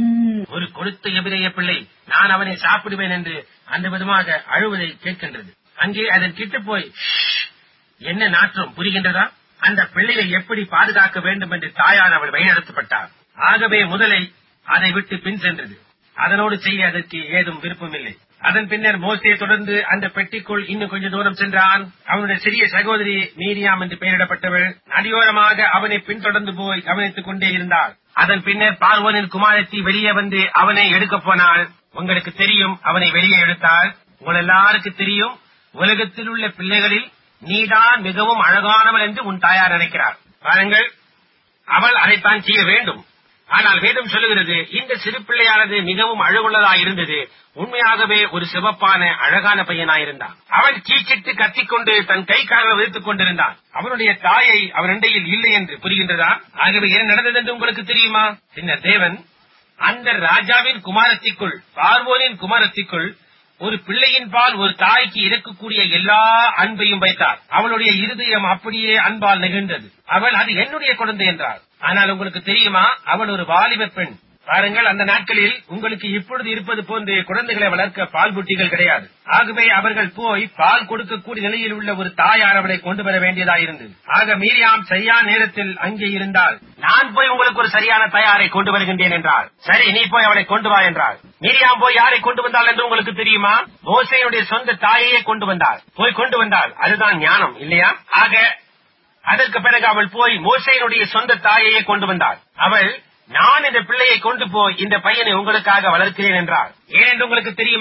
A: ஒரு கொடுத்த எபிரேய பிள்ளை, நான் அவனை சாப்பிடுவேன் என்று அந்த விதமாக அழுவதை கேட்கின்றது. அங்கே அதன் கிட்ட போய் என்ன நாற்றம். புரிகின்றதா? அந்த பிள்ளையை எப்படி பாதுகாக்க வேண்டும் என்று தாயார் அவள் வழிநடத்தப்பட்டார். ஆகவே முதலை அதை விட்டு பின் சென்றது. அதனோடு செய்ய அதற்கு ஏதும் விருப்பமில்லை. அதன் பின்னர் மோசே தொடர்ந்து அந்த பெட்டிக்குள் இன்னும் கொஞ்சம் தூரம் சென்றான். அவனுடைய சிறிய சகோதரி மீரியாம் என்று பெயரிடப்பட்டவள் நதியோரமாக அவனை பின்தொடர்ந்து போய் கவனித்துக் கொண்டே இருந்தாள். அதன் பின்னர் பார்வோனின் குமாரத்தி வெளியே வந்து அவனை எடுக்கப் போனாள். உங்களுக்கு தெரியும், அவனை வெளியே எடுத்தாள். உங்கள் எல்லாருக்கும் தெரியும், உலகத்தில் உள்ள பிள்ளைகளில் நீதான் மிகவும் அழகானவள் என்று உன் தாயார் நினைக்கிறார். பாருங்கள், அவள் அதைத்தான் செய்ய வேண்டும். ஆனால் வேதம் சொல்லுகிறது, இந்த சிறு பிள்ளையானது மிகவும் அழகுள்ளதாய் இருந்தது. உண்மையாகவே ஒரு சிவப்பான அழகான பையனாயிருந்தான். அவன் கீச்சிட்டு கத்திக்கொண்டு தன் கை கால்களை வைத்துக் கொண்டிருந்தான். அவனுடைய தாயை அவன் இண்டையில் இல்லை என்று. புரிகின்றதா? ஆகவே என்ன நடந்தது என்று உங்களுக்கு தெரியுமா? பின்னர் தேவன் அந்த ராஜாவின் குமாரத்திக்குள், பார்வோனின் குமாரத்திக்குள் ஒரு பிள்ளையின் பால் ஒரு தாய்க்கு இருக்கக்கூடிய எல்லா அன்பையும் வைத்தார். அவளுடைய இருதயம் அப்படியே அன்பால் நெகிழ்ந்தது. அவள் அது என்னுடைய குழந்தை என்றாள். ஆனால் உங்களுக்கு தெரியுமா, அவள் ஒரு வாலிப பெண். பாருங்கள், அந்த நாட்களில் உங்களுக்கு இப்பொழுது இருப்பது போன்று குழந்தைகளை வளர்க்க பால் புட்டிகள் கிடையாது. ஆகவே அவர்கள் போய் பால் கொடுக்கக்கூடிய நிலையில் உள்ள ஒரு தாயார் அவளை கொண்டு வர வேண்டியதாயிருந்தது. ஆக மீரியாம் சரியான நேரத்தில் அங்கே இருந்தால், நான் போய் உங்களுக்கு ஒரு சரியான தாயாரை கொண்டு வருகின்றேன் என்றாள். சரி, நீ போய் அவளை கொண்டு வா என்றாள். மீரியாம் போய் யாரை கொண்டு வந்தாள் என்று உங்களுக்கு தெரியுமா? மோசேயுடைய சொந்த தாயையே கொண்டு வந்தாள். போய் கொண்டு வந்தாள். அதுதான் ஞானம், இல்லையா? ஆக அதற்கு பிறகு அவள் போய் மோசேயினுடைய சொந்த தாயையே கொண்டு வந்தாள். அவள், நான் இந்த பிள்ளையை கொண்டு போய் இந்த பையனை உங்களுக்காக வளர்க்கிறேன் என்றாள். ஏனென்று உங்களுக்கு தெரியுமா?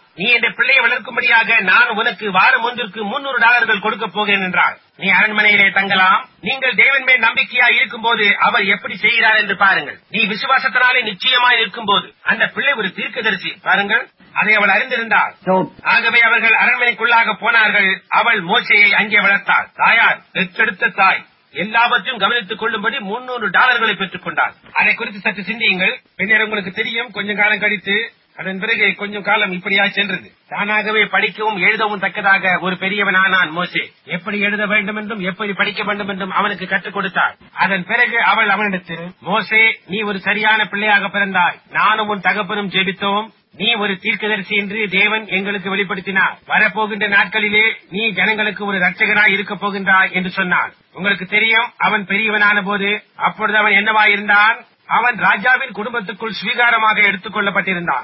A: நீ என்ற பிள்ளையை வளர்க்கும்படியாக நான் உனக்கு வாரம் ஒன்றுக்கு $300 கொடுக்கப் போகிறேன் என்றார். நீ அரண்மனையிலே தங்கலாம். நீங்கள் தேவன் மேல் நம்பிக்கையாய் இருக்கும்போது அவர் எப்படி செய்கிறார் என்று பாருங்கள். நீ விசுவாசத்தினாலே நிச்சயமாய் இருக்கும்போது அந்த பிள்ளை ஒரு தீர்க்கதரிசி. பாருங்கள், அதை அவள் அறிந்திருந்தாள். ஆகவே அவர்கள் அரண்மனைக்குள்ளாக போனார்கள். அவள் மோசேயை அங்கே வளர்த்தாள். தாயார், பெற்றெடுத்த தாய், எல்லாவற்றையும் கவனித்துக் கொள்ளும்படி $300 பெற்றுக் கொண்டார். அதை குறித்து சற்று சிந்தியுங்கள். பின்னர் உங்களுக்கு தெரியும், கொஞ்ச காலம் கழித்து அதன் பிறகு கொஞ்சம் காலம் இப்படியா சென்றது. தானாகவே படிக்கவும் எழுதவும் தக்கதாக ஒரு பெரியவனானான் மோசே. எப்படி எழுத வேண்டும் என்றும் எப்படி படிக்க வேண்டும் என்றும் அவனுக்கு கற்றுக் கொடுத்தார். அதன் பிறகு அவள் அவனிடத்தில், மோசே, நீ ஒரு சரியான பிள்ளையாக பிறந்தாய். நானும் உன் தகப்பனும் ஜெபித்தோம். நீ ஒரு தீர்க்கதரிசி என்று தேவன் எங்களுக்கு வெளிப்படுத்தினார். வரப்போகின்ற நாட்களிலே நீ ஜனங்களுக்கு ஒரு ரட்சகனாய் இருக்கப் போகின்றாய் என்று சொன்னார். உங்களுக்கு தெரியும், அவன் பெரியவனான போது அப்பொழுது அவன் என்னவாயிருந்தான்? அவன் ராஜாவின் குடும்பத்துக்குள் ஸ்வீகாரமாக எடுத்துக் கொள்ளப்பட்டிருந்தான்.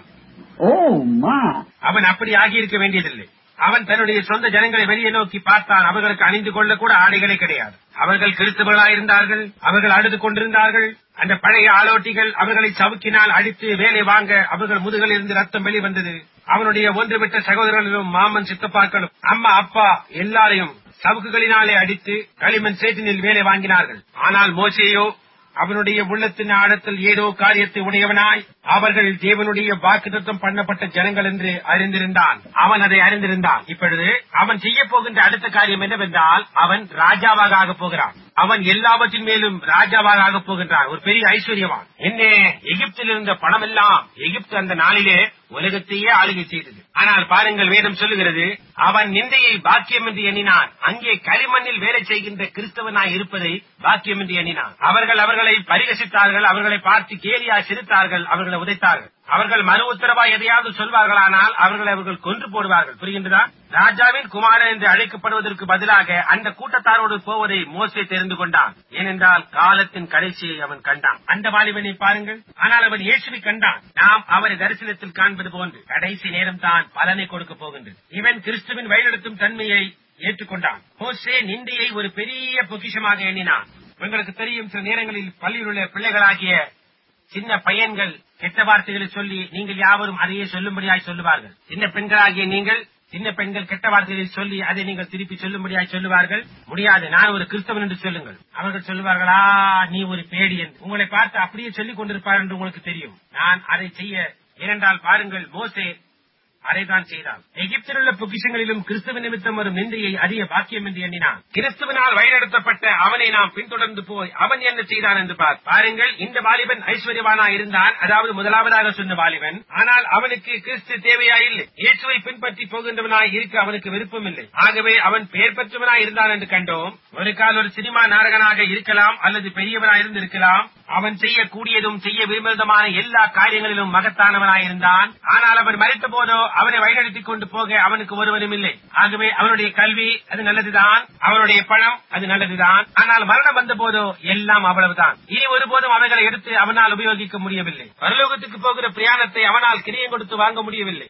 A: அவன் அப்படி ஆகியிருக்க வேண்டியதில்லை. அவன் தன்னுடைய சொந்த ஜனங்களை வெளியே நோக்கி பார்த்தான். அவர்களுக்கு அணிந்து கொள்ள கூட ஆடைகளே கிடையாது. அவர்கள் கிறிஸ்தவர்களாயிருந்தார்கள். அவர்கள் அழுது கொண்டிருந்தார்கள். அந்த பழைய ஆளோட்டிகள் அவர்களை சவுக்கினால் அடித்து வேலை வாங்க அவர்கள் முதுகில் இருந்து ரத்தம் வெளிவந்தது. அவனுடைய ஒன்றுவிட்ட சகோதரர்களும் மாமன் சித்தப்பாக்களும் அம்மா அப்பா எல்லாரையும் சவுக்குகளினாலே அடித்து களிமண் சேற்றினில் வேலை வாங்கினார்கள். ஆனால் மோசேயோ அவனுடைய உள்ளத்தின் ஆழத்தில் ஏதோ காரியத்தை உடையவனாய் அவர்கள் தேவனுடைய வாக்குத்தத்தம் பண்ணப்பட்ட ஜனங்கள் என்று அறிந்திருந்தான். அவன் அதை அறிந்திருந்தான். இப்பொழுது அவன் செய்ய போகின்ற அடுத்த காரியம் என்னவென்றால், அவன் ராஜாவாக ஆகப் போகிறான். அவன் எல்லாவற்றின் மேலும் ராஜாவாக ஆகப் போகின்றான். ஒரு பெரிய ஐஸ்வர்யவான். என்ன, எகிப்தில் இருந்த பணம் எல்லாம் எகிப்து அந்த நாளிலே உலகத்தையே ஆளுகை செய்தது. ஆனால் பாருங்கள், வேதம் சொல்லுகிறது, அவன் நிந்தையை பாக்கியம் என்று எண்ணினான். அங்கே களிமண்ணில் வேலை செய்கின்ற கிறிஸ்தவனாய் இருப்பதை பாக்கியம் என்று எண்ணினான். அவர்கள் அவர்களை பரிகசித்தார்கள். அவர்களை பார்த்து கேலியா சிரித்தார்கள். அவர்களை உதைத்தார்கள். அவர்கள் மறு உத்தரவாய் எதையாவது சொல்வார்களானால் அவர்கள் கொன்று போடுவார்கள். புரிகின்றதா? ராஜாவின் குமாரன் என்று அழைக்கப்படுவதற்கு பதிலாக அந்த கூட்டத்தாரோடு போவதை மோசே தெரிந்து கொண்டான். ஏனென்றால் காலத்தின் கடைசியை அவன் கண்டான். அந்த வாலிபனை பாருங்கள். ஆனால் அவன் இயேசுவை கண்டான். நாம் அவரை தரிசனத்தில் காண்பது போன்று கடைசி நேரம் தான் பலனை கொடுக்க போகின்றது. இவன் கிறிஸ்துவின் வழிநடத்தும் தன்மையை ஏற்றுக்கொண்டான். மோசே நிந்தையை ஒரு பெரிய பொக்கிஷமாக எண்ணினான். உங்களுக்கு தெரியும், சில நேரங்களில் பள்ளியில் உள்ள பிள்ளைகளாகிய சின்ன பையன்கள் கெட்ட வார்த்தைகளை சொல்லி நீங்கள் யாவரும் அதையே சொல்லும்படியாய் சொல்லுவார்கள். சின்ன பெண்களாகிய நீங்கள் சின்ன பெண்கள் கெட்ட வார்த்தைகளை சொல்லி அதை நீங்கள் திருப்பி சொல்லும்படியாய் சொல்லுவார்கள். முடியாது, நான் ஒரு கிறிஸ்தவன் என்று சொல்லுங்கள். அவர்கள் சொல்லுவார்களா, நீ ஒரு பேடி என்று. உங்களை பார்த்து அப்படியே சொல்லிக் கொண்டிருப்பார் என்று உங்களுக்கு தெரியும். நான் அதை செய்ய ஏனென்றால் பாருங்கள், மோசே அதைதான் செய்தான். எகிப்தில் உள்ள பொக்கிஷங்களிலும் கிறிஸ்துவ நிமித்தம் வரும் நிந்தையை அதிக பாக்கியம் என்று எண்ணினான். கிறிஸ்துவனால் வழிநடத்தப்பட்ட அவனை நாம் பின்தொடர்ந்து போய் அவன் என்ன செய்தான் என்று பாருங்கள். இந்த வாலிபன் ஐஸ்வர்யவானா இருந்தான், அதாவது முதலாவதாக சொன்ன வாலிபன். ஆனால் அவனுக்கு கிறிஸ்து தேவையாயில்லை. இயேசுவை பின்பற்றி போகின்றவனாய் இருக்க அவனுக்கு விருப்பம் இல்லை. ஆகவே அவன் பெயர் பெற்றவனாய் இருந்தான் என்று கண்டோம். ஒரு கால் ஒரு சினிமா நாடகனாக இருக்கலாம் அல்லது பெரியவனாய் இருந்திருக்கலாம். அவன் செய்யக்கூடியதும் செய்ய விரும்புவதுமான எல்லா காரியங்களிலும் மகத்தானவனாயிருந்தான். ஆனால் அவன் மரித்த போதோ அவனை வழிநடத்திக் கொண்டு போக அவனுக்கு ஒருவரும் இல்லை. ஆகவே அவனுடைய கல்வி அது நல்லதுதான், அவனுடைய பணம் அது நல்லதுதான். ஆனால் மரணம் வந்த போதோ எல்லாம் அவ்வளவுதான். இனி ஒருபோதும் அவைகளை எடுத்து அவனால் உபயோகிக்க முடியவில்லை. பரலோகத்துக்கு போகிற பிரயாணத்தை அவனால் கிரியம் கொடுத்து வாங்க முடியவில்லை.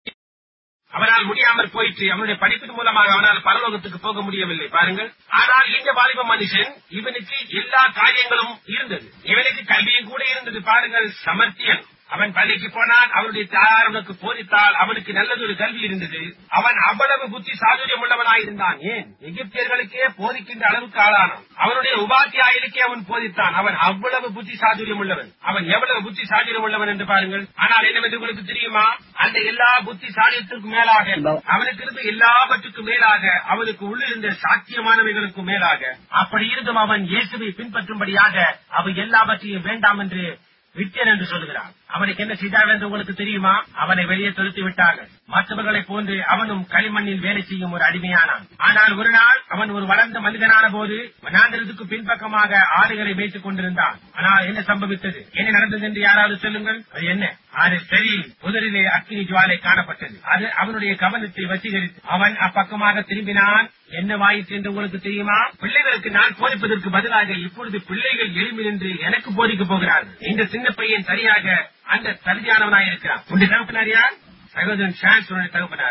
A: அவனால் முடியாமல் போயிற்று. அவனுடைய படிப்பின் மூலமாக அவனால் பரலோகத்துக்கு போக முடியவில்லை. பாருங்கள். ஆனால் இந்த வாலிப மனுஷன், இவனுக்கு எல்லா காரியங்களும் இருந்தது. இவனுக்கு கல்வியும் கூட இருந்தது. பாருங்கள், சமர்த்தியன். அவன் பள்ளிக்கு போனான். அவனுடைய தாயார் அவனுக்கு போதித்தால் அவனுக்கு நல்லதொரு கல்வி இருந்தது. அவன் அவ்வளவு புத்தி சாதுரியம் உள்ளவனாயிருந்தான். ஏன், எகிப்தியர்களுக்கே போதிக்கின்ற அளவுக்கு ஆளானான். அவனுடைய உபாத்தியாயருக்கே அவன் போதித்தான். அவன் அவ்வளவு புத்தி சாதுரியம் உள்ளவன். அவன் எவ்வளவு புத்தி சாதுரியம் உள்ளவன் என்று பாருங்கள். ஆனால் என்னவென்று உங்களுக்கு தெரியுமா? அந்த எல்லா புத்தி சாதுரியத்திற்கும் மேலாக, அவனுக்கு இருந்த எல்லாவற்றுக்கும் மேலாக, அவனுக்கு உள்ளிருந்த சாத்தியமானவைகளுக்கும் மேலாக, அப்படி இருந்தும் அவன் இயேசுவை பின்பற்றும்படியாக அவை எல்லாவற்றையும் வேண்டாம் என்று விட்டேன் என்று சொல்லுகிறான். அவனுக்கு என்ன செய்தார் என்று உங்களுக்கு தெரியுமா? அவனை வெளியே தொடுத்து விட்டார்கள். மற்றவர்களைப் போன்று அவனும் களிமண்ணில் வேலை செய்யும் ஒரு அடிமையானான். ஆனால் ஒரு நாள் அவன் ஒரு வளர்ந்த மனிதனான போது வனாந்திரத்துக்கு பின்பக்கமாக ஆடுகளை மேய்த்துக் கொண்டிருந்தான். ஆனால் என்ன சம்பவித்தது, என்ன நடந்தது என்று யாராவது சொல்லுங்கள். அது என்ன? அது சரி, புதரிலே அக்கினி ஜுவாலை காணப்பட்டது. அது அவனுடைய கவனத்தை வசீகரித்து அவன் அப்பக்கமாக திரும்பினான். என்ன வாயிற்று என்று உங்களுக்கு தெரியுமா? பிள்ளைகளுக்கு நான் போதிப்பதற்கு பதிலாக இப்பொழுது பிள்ளைகள் எழும்பி நின்று எனக்கு போதிக்க போகிறார்கள். இந்த சின்ன பையன் சரியாக அந்த தகுதியானவனாய் இருக்கிறான். உன்னுடைய தகப்பனார் யார்? சகோதரன் சான்ஸ் தகப்பனாரா?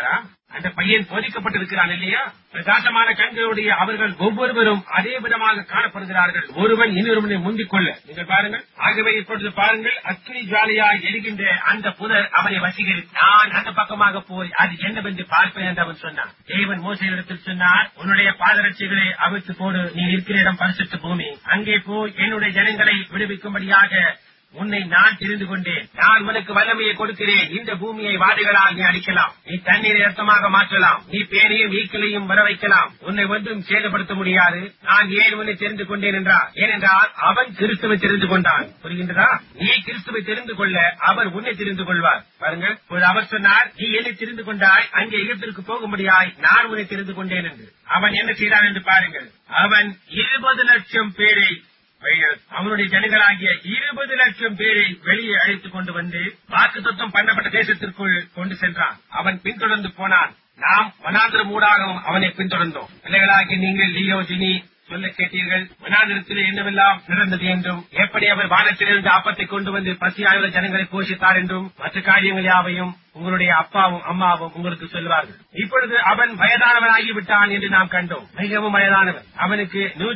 A: அந்த பையன் போதிக்கப்பட்டிருக்கிறான் இல்லையா? பிரகாசமான கண்களுடைய அவர்கள் ஒவ்வொருவரும் அதே விதமாக காணப்படுகிறார்கள், ஒருவன் இன்னொருவனை முந்திக் கொள்ள. நீங்கள் பாருங்கள். ஆகவே இப்பொழுது பாருங்கள், அக்கினி ஜுவாலையாய் எரிகின்ற அந்த புதர் அவனை வசீகரித்து, நான் அந்த பக்கமாக போய் அது என்னவென்று பார்ப்பேன் என்று அவன் சொன்னான். தேவன் மோசேயிடத்தில் சொன்னார், உன்னுடைய பாதரட்சிகளை அவிழ்த்து போடு, நீ இருக்கிற இடம் பரிசுத்த பூமி, அங்கே போய் என்னுடைய ஜனங்களை விடுவிக்கும்படியாக உன்னை நான் தெரிந்து கொண்டேன். நான் உனக்கு வல்லமையை கொடுக்கிறேன். இந்த பூமியை வாதைகளால் நீ அடிக்கலாம், நீ தண்ணீரை ரத்தமாக மாற்றலாம், நீ பேரையும் ஈக்களையும் வர வைக்கலாம், உன்னை ஒன்றும் சேதப்படுத்த முடியாது. நான் ஏன் உன்னை தெரிந்து கொண்டேன் என்றார். ஏனென்றால் அவன் கிறிஸ்துவை தெரிந்து கொண்டான். புரிகின்றதா? நீ கிறிஸ்துவை தெரிந்து கொள்ள அவர் உன்னை தெரிந்து கொள்வார். பாருங்கள், அவர் சொன்னார், நீ என்னை தெரிந்து கொண்டாய், அங்கே எகிப்திற்கு போகும்படியாய் நான் உன்னை தெரிந்து கொண்டேன் என்று. அவன் என்ன செய்தான் என்று பாருங்கள். அவன் 20 லட்சம் பேரை, அவனுடைய ஜனங்களாகிய 20 லட்சம் பேரை வெளியே அழைத்துக் கொண்டு வந்து வாக்குத்தத்தம் பண்ணப்பட்ட தேசத்திற்குள் கொண்டு சென்றான். அவன் பின்தொடர்ந்து போனான். நாம் வனாந்திரம் ஊடாகவும் அவனை பின்தொடர்ந்தோம். பிள்ளைகளாகிய நீங்கள் லியோ ஜினி சொல்ல கேட்டீர்கள், வனாந்திரத்தில் என்னவெல்லாம் நடந்தது என்றும், எப்படி அவர் வானத்திலிருந்து ஆப்பத்தை கொண்டு வந்து பசியாயுள்ள ஜனங்களை போஷித்தார் என்றும், மற்ற காரியங்கள் யாவையும் உங்களுடைய அப்பாவும் அம்மாவும் உங்களுக்கு சொல்வார்கள். இப்பொழுது அவன் வயதானவனாகிவிட்டான் என்று நாம் கண்டோம். மிகவும் வயதானவன். அவனுக்கு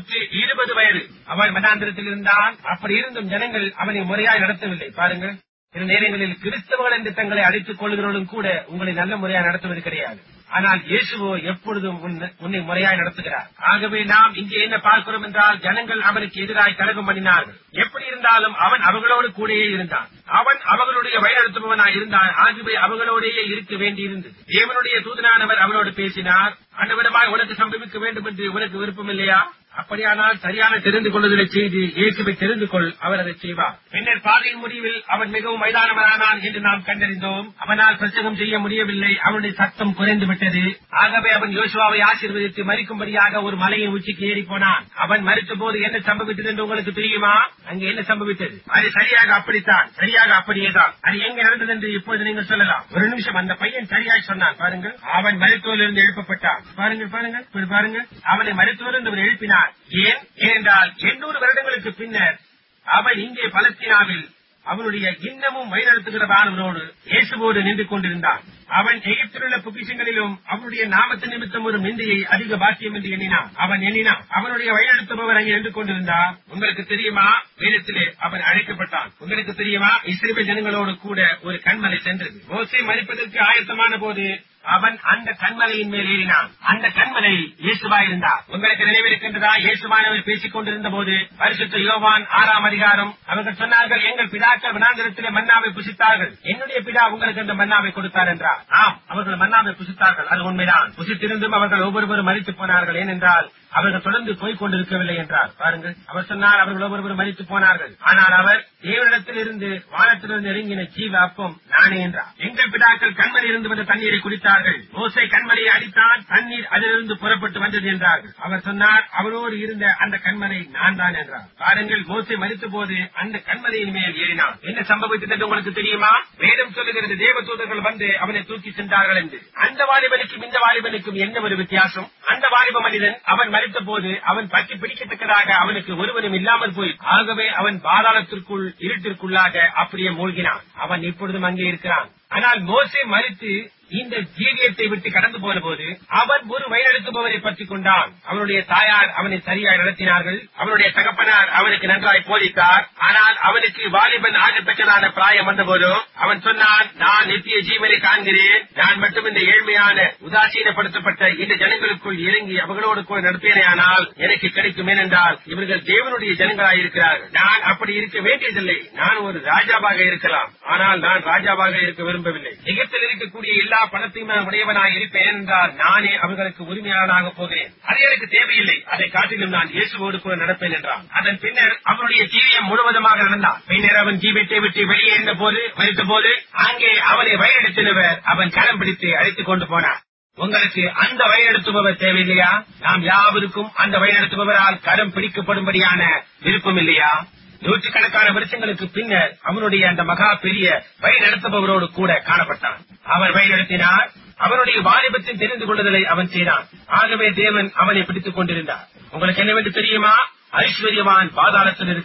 A: 120 வயது. அவன் வனாந்திரத்தில் இருந்தான். அப்படி இருந்தும் ஜனங்கள் அவனை முறையாய் நடத்தவில்லை. பாருங்கள், சில நேரங்களில் கிறிஸ்தவர்கள் என்று தங்களை அழைத்துக் கொள்கிறவர்களும் கூட உங்களை நல்ல முறையாக நடத்துவது கிடையாது. ஆனால் இயேசுவோ எப்பொழுதும் உன்னை முறையாய் நடத்துகிறார். ஆகவே நாம் இங்கே என்ன பார்க்கிறோம் என்றால், ஜனங்கள் அவனுக்கு எதிராய் கலகம் பண்ணினார்கள். எப்படி இருந்தாலும் அவன் அவர்களோடு கூடயே இருந்தான். அவன் அவர்களுடைய வழிநடத்துபவனாய் இருந்தான். ஆகவே அவர்களோடையே இருக்க வேண்டியிருந்தது. தேவனுடைய தூதனானவர் அவனோடு பேசினார். அந்தவிடமாய் உனக்கு சம்பவிக்க வேண்டும் என்று உனக்கு விருப்பம் இல்லையா? அப்படியானால் சரியான தெரிந்து கொள்ளுதலை செய்து இயேசுவை தெரிந்து கொள், அவர் அதை செய்வார். பின்னர் பாதையின் முடிவில் அவன் மிகவும் வயதானவனானான் என்று நாம் கண்டறிந்தோம். அவனால் பிரசங்கம் செய்ய முடியவில்லை. அவனுடைய சத்தம் குறைந்து விட்டது. ஆகவே அவன் யோசுவாவை ஆசீர்வதித்து மரிக்கும்படியாக ஒரு மலையின் உச்சிக்கு ஏறி போனான். அவன் மரித்த போது என்ன சம்பவித்தது என்று உங்களுக்கு தெரியுமா? அங்கே என்ன சம்பவித்தது? அது சரியாக அப்படித்தான், சரியாக அப்படியேதான். அது எங்க நடந்தது என்று இப்போது நீங்கள் சொல்லலாம். ஒரு நிமிஷம், அந்த பையன் சரியாய் சொன்னான். பாருங்கள், அவன் மருத்துவரிலிருந்து எழுப்பப்பட்டான். பாருங்கள் பாருங்கள் பாருங்கள், அவனை மருத்துவரிலிருந்து எழுப்பினார். ஏனென்றால் 800 வருடங்களுக்கு பின்னர் அவன் இங்கே பலஸ்தீனாவில் அவனுடைய இன்னமும் வழிநடத்துகிறவனோடு இயேசுவோடு நின்று கொண்டிருந்தான். அவன் எகிப்திலுள்ள பொக்கிஷங்களிலும் அவனுடைய நாமத்து நிமித்தம் ஒரு நிந்தையை அதிக பாக்கியம் என்று எண்ணினான். அவனுடைய வழிநடத்துபவர் அங்கே நின்று கொண்டிருந்தார். உங்களுக்கு தெரியுமா, வேதத்திலே அவன் அழைக்கப்பட்டான். உங்களுக்கு தெரியுமா, இஸ்ரவேல் ஜனங்களோடு கூட ஒரு கன்மலை சென்றது. மோசே மரிப்பதற்கு ஆயத்தமான போது அவன் அந்த கன்மலையின் மேல் ஏறினான். அந்த கன்மலை இயேசுவாயிருந்தார். உங்களுக்கு நினைவிருக்கின்றதா? இயேசுவானவர் பேசிக் கொண்டிருந்த போது பரிசுத்த யோவான் 6ஆம் அதிகாரம் அவர்கள் சொன்னார்கள், எங்கள் பிதாக்கள் வனாந்திரத்திலே மன்னாவை புசித்தார்கள், என்னுடைய பிதா உங்களுக்கு அந்த மன்னாவை கொடுத்தார் என்றார். ஆம், அவர்கள் மன்னாவை புசித்தார்கள், அது உண்மைதான். புசித்திருந்தும் அவர்கள் ஒவ்வொருவரும் மரித்து போனார்கள். ஏனென்றால் அவர்கள் தொடர்ந்து போய்க் கொண்டிருக்கவில்லை என்றார். பாருங்கள், அவர் சொன்னார், அவர்கள் ஒவ்வொருவரும் மரித்து போனார்கள். ஆனால் அவர் தேவனிடத்தில் இருந்து வானத்திலிருந்து இறங்கின ஜீவ அப்பம் நானே என்றார். எங்கள் பிதாக்கள் கண்மலை இருந்து வந்த தண்ணீரை குடித்தார்கள். மோசே கண்மலையை அடித்தான், தண்ணீர் அதிலிருந்து புறப்பட்டு வந்தது என்றார்கள். அவர் சொன்னார், அவரோடு இருந்த அந்த கண்மலை நான் தான் என்றார். பாருங்கள், மோசே மரித்த போது அந்த கண்மலையின் மேல் ஏறினான். என்ன சம்பவித்தது என்று உங்களுக்கு தெரியுமா? வேதம் சொல்லுகிறது, தேவதூதர்கள் வந்து அவனை தூக்கி சென்றார்கள் என்று. அந்த வாலிபனுக்கும் இந்த வாலிபனுக்கும் என்ன ஒரு வித்தியாசம்? அந்த வாலிப மனிதன் அவன் மரித்த போது அவன் பற்றி பிடிக்கத்தக்கதாக அவனுக்கு ஒருவரும் இல்லாமல் போய், ஆகவே அவன் பாதாளத்திற்குள் இருட்டிற்குள்ளாக அப்படியே மூழ்கினான். அவன் இப்பொழுதும் அங்கே இருக்கிறான். ஆனால் மோசே மரித்து இந்த ஜீவியத்தை விட்டு கடந்து போன போது அவன் ஒரு வழிநடத்துபவரை பற்றிக் கொண்டான். அவனுடைய தாயார் அவனை சரியாய் நடத்தினார்கள். அவனுடைய தகப்பனார் அவனுக்கு நன்றாய் போதித்தார். ஆனால் அவனுக்கு வாலிபன் ஆகத்தக்கதான பிராயம் வந்தபோதும் அவன் சொன்னான், நான் நித்திய ஜீவனை காண்கிறேன். நான் மட்டும் இந்த ஏழ்மையான உதாசீனப்படுத்தப்பட்ட இந்த ஜனங்களுக்குள் இறங்கி அவர்களோடு கூட நடத்தினே, ஆனால் எனக்கு கிடைக்கும். ஏனென்றால் இவர்கள் தேவனுடைய ஜனங்களாய் இருக்கிறார்கள். நான் அப்படி இருக்க வேண்டியதில்லை. நான் ஒரு ராஜாவாக இருக்கலாம், ஆனால் நான் ராஜாவாக இருக்க விரும்பவில்லை. எகிப்தில் இருக்கக்கூடிய எல்லா பணத்தையும் நான் உடையவனாக இருப்பேன் என்றால் நானே அவர்களுக்கு உரிமையாளனாக போகிறேன். அது எனக்கு தேவையில்லை. அதை காட்டிலும் நான் இயேசுவோடு கூட நடப்பேன் என்றான். அதன் பின்னர் அவனுடைய ஜீவியம் முழுவதுமாக நடந்தான். பின்னர் அவன் ஜீவியத்தை விட்டு வெளியேறின போது மரித்த போது அங்கே அவனை வழிநடத்தினவர் அவன் கரம் பிடித்து அழைத்துக் கொண்டு போனார். உங்களுக்கு அந்த வழிநடத்துபவர் தேவையில்லையா? நாம் யாவருக்கும் அந்த வழிநடத்துபவரால் கரம் பிடிக்கப்படும்படியான விருப்பம் இல்லையா? நூற்றுக்கணக்கான வருஷங்களுக்கு பின்னர் அவனுடைய அந்த மகா பெரிய வழி நடத்துபவரோடு கூட காணப்பட்டான். அவர் வழி நடத்தினார். அவனுடைய வாலிபத்தின் தெரிந்து கொள்ளுதலை அவன் செய்தான். ஆகவே தேவன் அவனை பிடித்துக் கொண்டிருந்தார். உங்களுக்கு என்னவென்று தெரியுமா? ஐஸ்வர்யவான் பாதாளத்தில் இருக்கிறான்.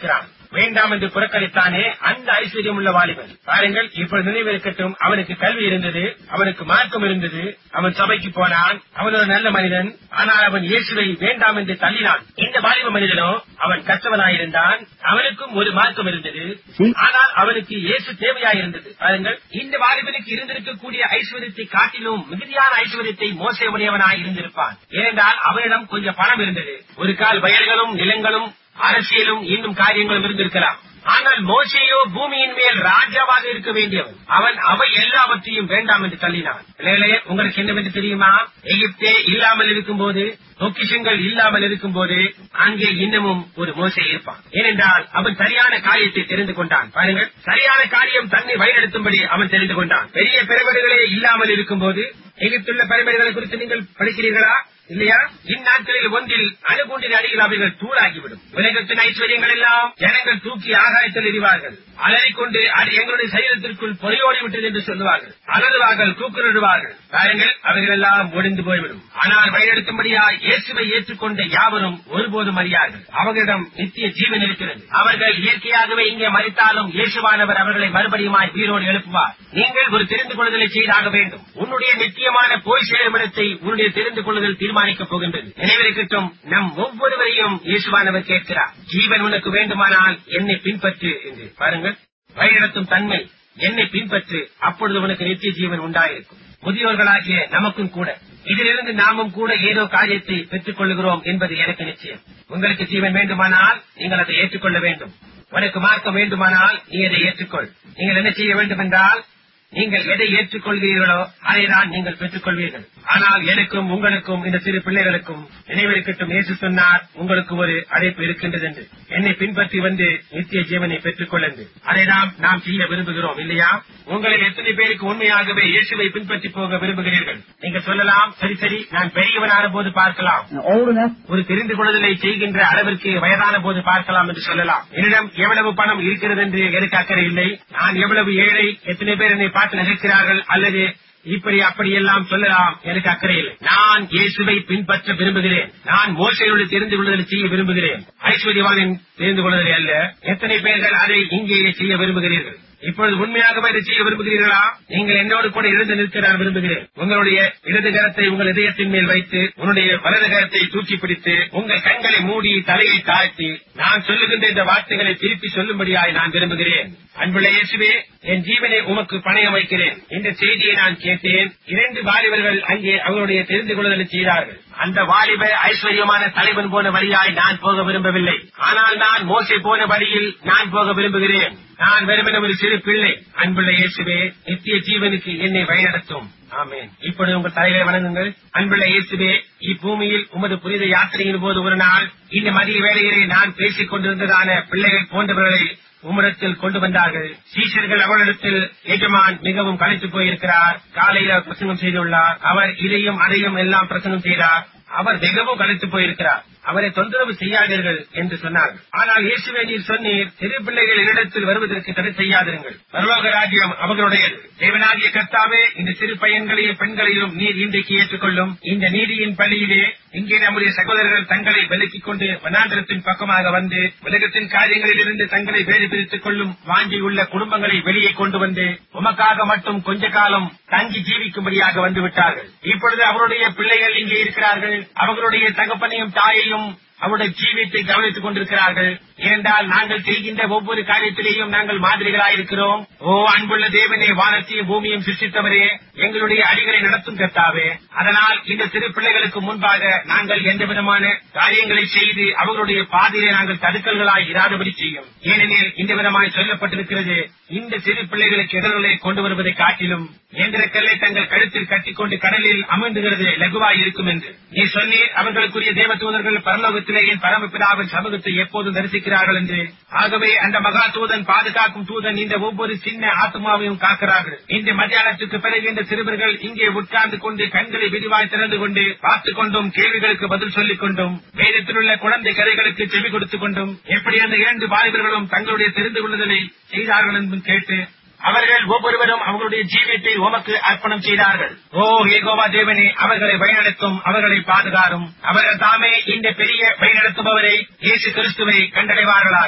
A: வேண்டாம் என்று புறக்கணித்தானே, அந்த ஐஸ்வர்யம் உள்ள வாலிபன். பாருங்கள், இப்பொழுது நினைவு இருக்கட்டும். அவனுக்கு கல்வி இருந்தது, அவனுக்கு மார்க்கம் இருந்தது, அவன் சபைக்கு போனான், அவன் ஒரு நல்ல மனிதன். ஆனால் அவன் இயேசுவை வேண்டாம் என்று தள்ளினான். இந்த வாலிப மனிதனோ அவன் கற்றவனாயிருந்தான், அவனுக்கும் ஒரு மார்க்கம் இருந்தது, ஆனால் அவனுக்கு இயேசு தேவையாயிருந்தது. பாருங்கள், இந்த வாலிபனுக்கு இருந்திருக்கக்கூடிய ஐஸ்வர்யத்தை காட்டிலும் மிகுதியான ஐஸ்வர்யத்தை மோசே உடையவனாய் இருந்திருப்பான். ஏனென்றால் அவனிடம் கொஞ்சம் பணம் இருந்தது. ஒரு கால் வயல்களும் நிலங்களும் அரசியலும் இன்னும் காரியங்களும் இருந்திருக்கலாம். ஆனால் மோசேயோ பூமியின் மேல் ராஜாவாக இருக்க வேண்டியவன். அவன் அவை எல்லாவற்றையும் வேண்டாம் என்று தள்ளினான். உங்களுக்கு என்னவென்று தெரியுமா? எகிப்தே இல்லாமல் இருக்கும் போது, பொக்கிஷங்கள் இல்லாமல் இருக்கும் போது அங்கே இன்னமும் ஒரு மோசே இருப்பான். ஏனென்றால் அவன் சரியான காரியத்தை தெரிந்து கொண்டான். பாருங்கள், சரியான காரியம் தன்னை வழிநடத்தும்படி அவன் தெரிந்து கொண்டான். பெரிய பிரமிடுகளே இல்லாமல் இருக்கும் போது, எகிப்துள்ள பிரமிடுகளை குறித்து நீங்கள் படிக்கிறீர்களா? இல்லையா? இந்நாட்களில் ஒன்றில் அணுகுண்டின் அடியில் அவைகள் தூளாகிவிடும். உலகத்தின் ஐஸ்வர்யங்கள் எல்லாம் ஜனங்கள் தூக்கி ஆகாயத்தில் எறிவார்கள். அலறிக்கொண்டு அது எங்களுடைய சரீரத்திற்குள் பொறையோடி விட்டது என்று சொல்லுவார்கள். அலறுவார்கள், கூக்குரடுவார்கள். பாருங்கள், அவைகள் எல்லாம் ஒழிந்து போய்விடும். ஆனால் வழிநடத்தும்படியா இயேசுவை ஏற்றுக்கொண்ட யாவரும் ஒருபோதும் அறியார்கள். அவர்களிடம் நித்திய ஜீவன் இருக்கிறது. அவர்கள் இயற்கையாகவே இங்கே மரித்தாலும் இயேசுவானவர் அவர்களை மறுபடியுமாய் உயிரோடு எழுப்புவார். நீங்கள் ஒரு தெரிந்து கொள்ளுதலை செய்தாக வேண்டும். உன்னுடைய நித்தியமான போய் சேரும் இடத்தை உன்னுடைய தெரிந்து கொள்ளுதல் தீர்மானிக்கப் போகின்றது. நினைவிருக்கட்டும், நம் ஒவ்வொருவரையும் இயேசுவானவர் கேட்கிறார், ஜீவன் உனக்கு வேண்டுமானால் என்னை பின்பற்று என்று. பாருங்கள், வழிநடத்தும் தன்மை, என்னை பின்பற்று, அப்பொழுது உனக்கு நித்திய ஜீவன் உண்டாயிருக்கும். முதியோர்களாகிய நமக்கும் கூட இதிலிருந்து நாமும் கூட ஏதோ காரியத்தை பெற்றுக் கொள்ளுகிறோம் என்பது எனக்கு நிச்சயம். உங்களுக்கு ஜீவன் வேண்டுமானால் நீங்கள் அதை ஏற்றுக்கொள்ள வேண்டும். உனக்கு மார்க்கம் வேண்டுமானால் நீ அதை ஏற்றுக்கொள். நீங்கள் என்ன செய்ய வேண்டும் என்றால், நீங்கள் எதை ஏற்றுக்கொள்கிறீர்களோ அதைதான் நீங்கள் பெற்றுக் கொள்வீர்கள். ஆனால் எனக்கும் உங்களுக்கும் இந்த சிறு பிள்ளைகளுக்கும் நினைவிருக்கட்டும், இயேசு சொன்னார், உங்களுக்கு ஒரு அழைப்பு இருக்கின்றது என்று. என்னை பின்பற்றி வந்து நித்திய ஜீவனை பெற்றுக் கொள்ளுங்கள். அதைதான் நாம் செய்ய விரும்புகிறோம், இல்லையா? உங்களில் எத்தனை பேருக்கு உண்மையாகவே இயேசுவை பின்பற்றி போக விரும்புகிறீர்கள்? நீங்கள் சொல்லலாம், சரி சரி, நான் பெரியவனான போது பார்க்கலாம், ஒரு தெரிந்து கொள்ளுதலை செய்கின்ற அளவிற்கு வயதான போது பார்க்கலாம் என்று சொல்லலாம். என்னிடம் எவ்வளவு பணம் இருக்கிறது என்று எனக்கு அக்கறை இல்லை. நான் எவ்வளவு ஏழை, எத்தனை பேர் என்னை பார்த்து நினைக்கிறார்கள், அல்லது இப்படி அப்படியெல்லாம் சொல்லலாம், எனக்கு அக்கறை இல்லை. நான் இயேசுவை பின்பற்ற விரும்புகிறேன். நான் மோசேயோடு தெரிந்து கொள்ளுதலை செய்ய விரும்புகிறேன், ஐஸ்வர்யவானின் தெரிந்து கொள்ளுதலை அல்ல. எத்தனை பேர்கள் அதை இங்கேயே செய்ய விரும்புகிறீர்கள்? இப்பொழுது உண்மையாகவே இதை செய்ய விரும்புகிறீர்களா? நீங்கள் என்னோடு கூட எழுந்து நிற்க நான் விரும்புகிறேன். உங்களுடைய இடது கரத்தை உங்கள் இதயத்தின் மேல் வைத்து, உன்னுடைய வலது கரத்தை தூக்கி பிடித்து, உங்கள் கண்களை மூடி தலையை தாழ்த்தி, நான் சொல்லுகின்ற இந்த வார்த்தைகளை திருப்பி சொல்லும்படியாய் நான் விரும்புகிறேன். அன்புள்ள இயேசுவே, என் ஜீவனை உமக்கு பணயம் வைக்கிறேன். இந்த செய்தியை நான் கேட்டேன். 2 வாலிபர்கள் அங்கே அவருடைய தெரிந்து கொள்ளுதலை செய்தார்கள். அந்த வாலிப ஐஸ்வர்யமான தலைவன் போன வழியாய் நான் போக விரும்பவில்லை. ஆனால் நான் மோசே போன வழியில் நான் போக விரும்புகிறேன். நான் வெறுமனே ஒரு சிறு பிள்ளை. அன்புள்ள இயேசுவே, நித்திய ஜீவனுக்கு என்னை வழிநடத்தும். ஆமென். இப்பொழுது உங்கள் தலைகளை வணங்குங்கள். அன்புள்ள இயேசுவே, இப்பூமியில் உமது புனித யாத்திரையின் போது ஒரு நாள் இந்த மதிய வேளையிலே நான் பேசிக் கொண்டிருந்ததான பிள்ளைகள் போன்றவர்களை உம்மிடத்தில் கொண்டு வந்தார்கள். சீஷர்கள் அவரிடத்தில், எஜமான் மிகவும் களைத்து போயிருக்கிறார், காலையில் பிரசங்கம் செய்துள்ளார், அவர் இதையும் அதையும் எல்லாம் பிரசங்கம் செய்தார், அவர் மிகவும் களைத்து போயிருக்கிறார், அவரை தொந்தரவு செய்யாதீர்கள் என்று சொன்னார்கள். ஆனால் இயேசுவே, நீர் சொன்னீர், சிறு பிள்ளைகள் என்னிடத்தில் வருவதற்கு தடை செய்யாதிருங்கள், பரலோக ராஜ்யம் அவர்களுடையது. தேவனாகிய கர்த்தாவே, இந்த சிறு பையன்களையும் பெண்களையும் நீர் இன்றைக்கு ஏற்றுக்கொள்ளும். இந்த நீதியின் பள்ளியிலே இங்கே நம்முடைய சகோதரர்கள் தங்களை விலக்கிக் கொண்டு வனாந்திரத்தின் பக்கமாக வந்து உலகத்தின் காரியங்களில் இருந்து தங்களை வேறு பிரித்துக் கொள்ளும் வாஞ்சியுள்ள குடும்பங்களை வெளியே கொண்டு வந்து உமக்காக மட்டும் கொஞ்ச காலம் தங்கி ஜீவிக்கும்படியாக வந்து விட்டார்கள். இப்பொழுது அவருடைய பிள்ளைகள் இங்கே இருக்கிறார்கள். அவர்களுடைய தகப்பனையும் தாயையும் அவருடைய ஜீவியத்தை கவனித்துக் கொண்டிருக்கிறார்கள். ஏனென்றால் நாங்கள் செய்கின்ற ஒவ்வொரு காரியத்திலேயும் நாங்கள் மாதிரிகளாயிருக்கிறோம். ஓ அன்புள்ள தேவனே, வானத்தையும் பூமியும் சிருஷ்டித்தவரே, எங்களுடைய அடிகளை நடத்தும் கர்த்தாவே, அதனால் இந்த சிறு பிள்ளைகளுக்கு முன்பாக நாங்கள் எந்த விதமான காரியங்களை செய்து அவர்களுடைய பாதையை நாங்கள் தடுக்கல்களாய் இராதபடி செய்யும். ஏனெனில் இந்த விதமாய் சொல்லப்பட்டிருக்கிறது, இந்த சிறு பிள்ளைகளுக்கு இடர்களை கொண்டு வருவதை காட்டிலும் எந்திர கல்லை தங்கள் கழுத்தில் கட்டிக்கொண்டு கடலில் அமிழ்ந்துகிறது லகுவாய் இருக்கும் என்று நீ சொன்னீர். அவர்களுக்குரிய தேவ தூதர்கள் பரலோகத்திலே என் பரமபிதாவின் சமூகத்தை எப்போதும் தரிசிக்கிறார்கள் என்று. ஆகவே அந்த மகா தூதன், பாதுகாக்கும் தூதன் இந்த ஒவ்வொரு சின்ன ஆத்மாவையும் காக்கிறார்கள். இந்த மத்தியானத்துக்கு பிறகு இந்த சிறுவர்கள் இங்கே உட்கார்ந்து கொண்டு கண்களை விரிவாய் திறந்து கொண்டு பார்த்துக் கொண்டும் கேள்விகளுக்கு பதில் சொல்லிக் கொண்டும் வேதத்தில் உள்ள குழந்தை கதைகளுக்கு செவி கொடுத்துக் கொண்டும் எப்படி அந்த 2 வாலிபர்களும் தங்களுடைய தெரிந்து கொள்ளுதலை செய்தார்கள் என்றும் கேட்டு அவர்கள் ஒவ்வொருவரும் அவர்களுடைய ஜீவியத்தை உமக்கு அர்ப்பணம் செய்தார்கள். ஓ யெகோவா தேவனே, அவர்களை வழிநடத்தும், அவர்களை பாதுகாரும். அவர்கள் தாமே இந்த பெரிய வழிநடத்துபவரை இயேசு கிறிஸ்துவை கண்டடைவார்களாக.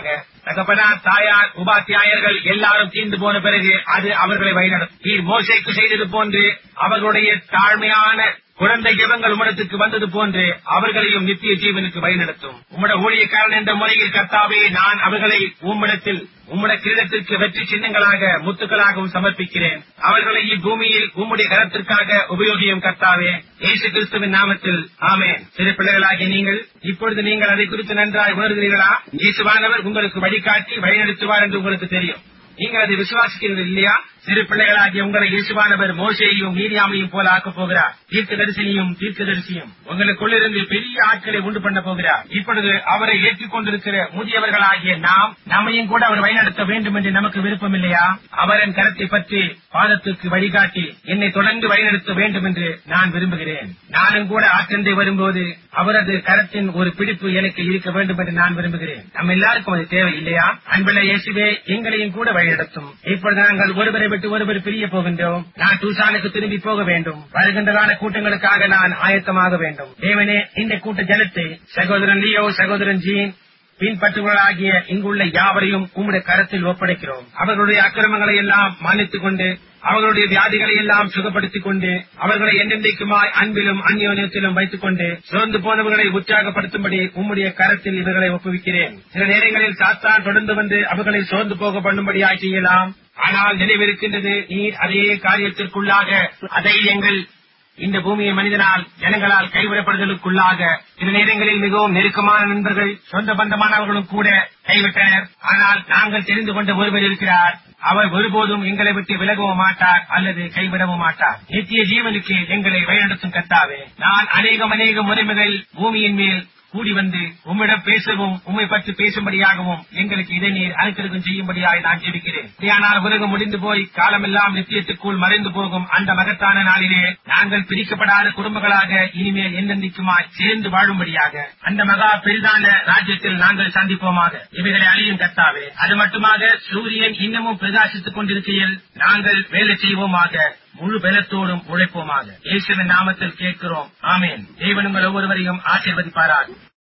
A: தகப்பனார், தாயார், உபாத்தியாயர்கள் எல்லாரும் தீர்ந்து போன பிறகு அது அவர்களை வழிநடத்தும். நீர் மோசேக்கு செய்தது போன்று அவர்களுடைய தாழ்மையான குழந்தை ஜெபங்கள் உம்மிடத்துக்கு வந்தது போன்று அவர்களையும் நித்திய ஜீவனுக்கு வழிநடத்தும். உம்முடைய ஊழியக்காரன் என்ற முறையில் கர்த்தாவே, நான் அவர்களை உம்முடைய கிரீடத்திற்கு வெற்றி சின்னங்களாக முத்துக்களாகவும் சமர்ப்பிக்கிறேன். அவர்களை இப்பூமியில் உம்முடைய கரத்திற்காக உபயோகியும் கர்த்தாவே, இயேசு கிறிஸ்துவின் நாமத்தில் ஆமென். சிறு பிள்ளைகளாகிய நீங்கள் இப்பொழுது நீங்கள் அதை குறித்து நன்றாய் உணர்கிறீர்களா? இயேசுவானவர் உங்களுக்கு வழிகாட்டி வழிநடத்துவார் என்று உங்களுக்கு தெரியும். நீங்கள் அதை விசுவாசிக்கிறீர்கள் இல்லையா? சிறு பிள்ளைகளாகிய உங்களை இயேசுவானவர் மோசேயையும் மீரியாமையும் போல ஆக்கப் போகிறார். தீர்க்கதரிசியும் உங்களுக்குள்ளிருந்து பெரிய ஆட்களை உண்டு பண்ண போகிறார். இப்பொழுது அவரை ஏற்றுக்கொண்டிருக்கிற முதியவர்களாகிய நம்மையும் கூட அவர் வழிநடத்த வேண்டும் என்று நமக்கு விருப்பம் இல்லையா? அவரின் கரத்தை பற்றி பாதத்துக்கு வழிகாட்டி என்னை தொடர்ந்து வழிநடத்த வேண்டும் என்று நான் விரும்புகிறேன். நானும் கூட ஆற்றந்தை வரும்போது அவரது கரத்தின் ஒரு பிடிப்பு எனக்கு இருக்க வேண்டும் என்று நான் விரும்புகிறேன். நம்ம எல்லாருக்கும் அது தேவை இல்லையா? அன்புள்ள இயேசுவே, எங்களையும் கூட வழிநடத்தும். இப்பொழுது நாங்கள் ஒருவரை விட்டு ஒருவர் பிரிய போகின்றோம். நான் டூசானுக்கு திரும்பி போக வேண்டும். வருகின்றதான கூட்டங்களுக்காக நான் ஆயத்தமாக வேண்டும். தேவனே, இந்த கூட்ட ஜனத்தை சகோதரன் லியோ, சகோதரன் ஜீன் பின்பற்றுவர்களாகிய இங்குள்ள யாவரையும் உம்முடைய கரத்தில் ஒப்படைக்கிறோம். அவர்களுடைய அக்கிரமங்களை எல்லாம் மன்னித்துக் கொண்டு, அவர்களுடைய வியாதிகளை எல்லாம் சுகப்படுத்திக் கொண்டு, அவர்களை என்றென்றைக்குமாய் அன்பிலும் அந்யோன்யத்திலும் வைத்துக் கொண்டு, சோர்ந்து போனவர்களை உற்சாகப்படுத்தும்படி உம்முடைய கரத்தில் இவர்களை ஒப்புவிக்கிறேன். சில நேரங்களில் சாத்தான் தொடர்ந்து வந்து அவர்களை சோர்ந்து போக பண்ணும்படியாய் செய்யலாம். ஆனால் நினைவிருக்கின்றது, நீர் அதே காரியத்திற்குள்ளாக அதை எங்கள் இந்த பூமியை மனிதனால் ஜனங்களால் கைவிடப்படுதலுக்குள்ளாக சில நேரங்களில் மிகவும் நெருக்கமான நண்பர்கள், சொந்த பந்தமானவர்களும் கூட கைவிட்டனர். ஆனால் நாங்கள் தெரிந்து கொண்ட ஒருவர் இருக்கிறார். அவர் ஒருபோதும் எங்களை விட்டு விலகவும் மாட்டார் அல்லது கைவிடவும் மாட்டார். நித்திய ஜீவனுக்கு எங்களை வழிநடத்தும் கர்த்தாவே, நான் அநேக முறைமைகள் பூமியின் மேல் கூடி வந்து உம்மிடம் பேசவும் உம்மை பற்றி பேசும்படியாகவும் எங்களுக்கு இதை நீர் அனுக்கிரகம் செய்யும்படியாக நான் ஜெபிக்கிறேன். ஆனால் உலகம் முடிந்து போய் காலமெல்லாம் நித்தியத்துக்குள் மறைந்து போகும் அந்த மகத்தான நாளிலே நாங்கள் பிரிக்கப்படாத குடும்பங்களாக இனிமேல் என்னென்னைக்குமாய் சேர்ந்து வாழும்படியாக அந்த மகா பெரிதான ராஜ்யத்தில் நாங்கள் சந்திப்போமாக. இவைகளை அழியும் கர்த்தாவே. அது மட்டுமாக சூரியன் இன்னமும் பிரகாசித்துக் கொண்டிருக்கையில் நாங்கள் வேலை செய்வோமாக, முழு பலத்தோடும் உழைப்போமாக. இயேசுவின் நாமத்தில் கேட்கிறோம். ஆமென். தேவன் உங்கள் ஒவ்வொருவரையும் ஆசீர்வதிப்பாராக.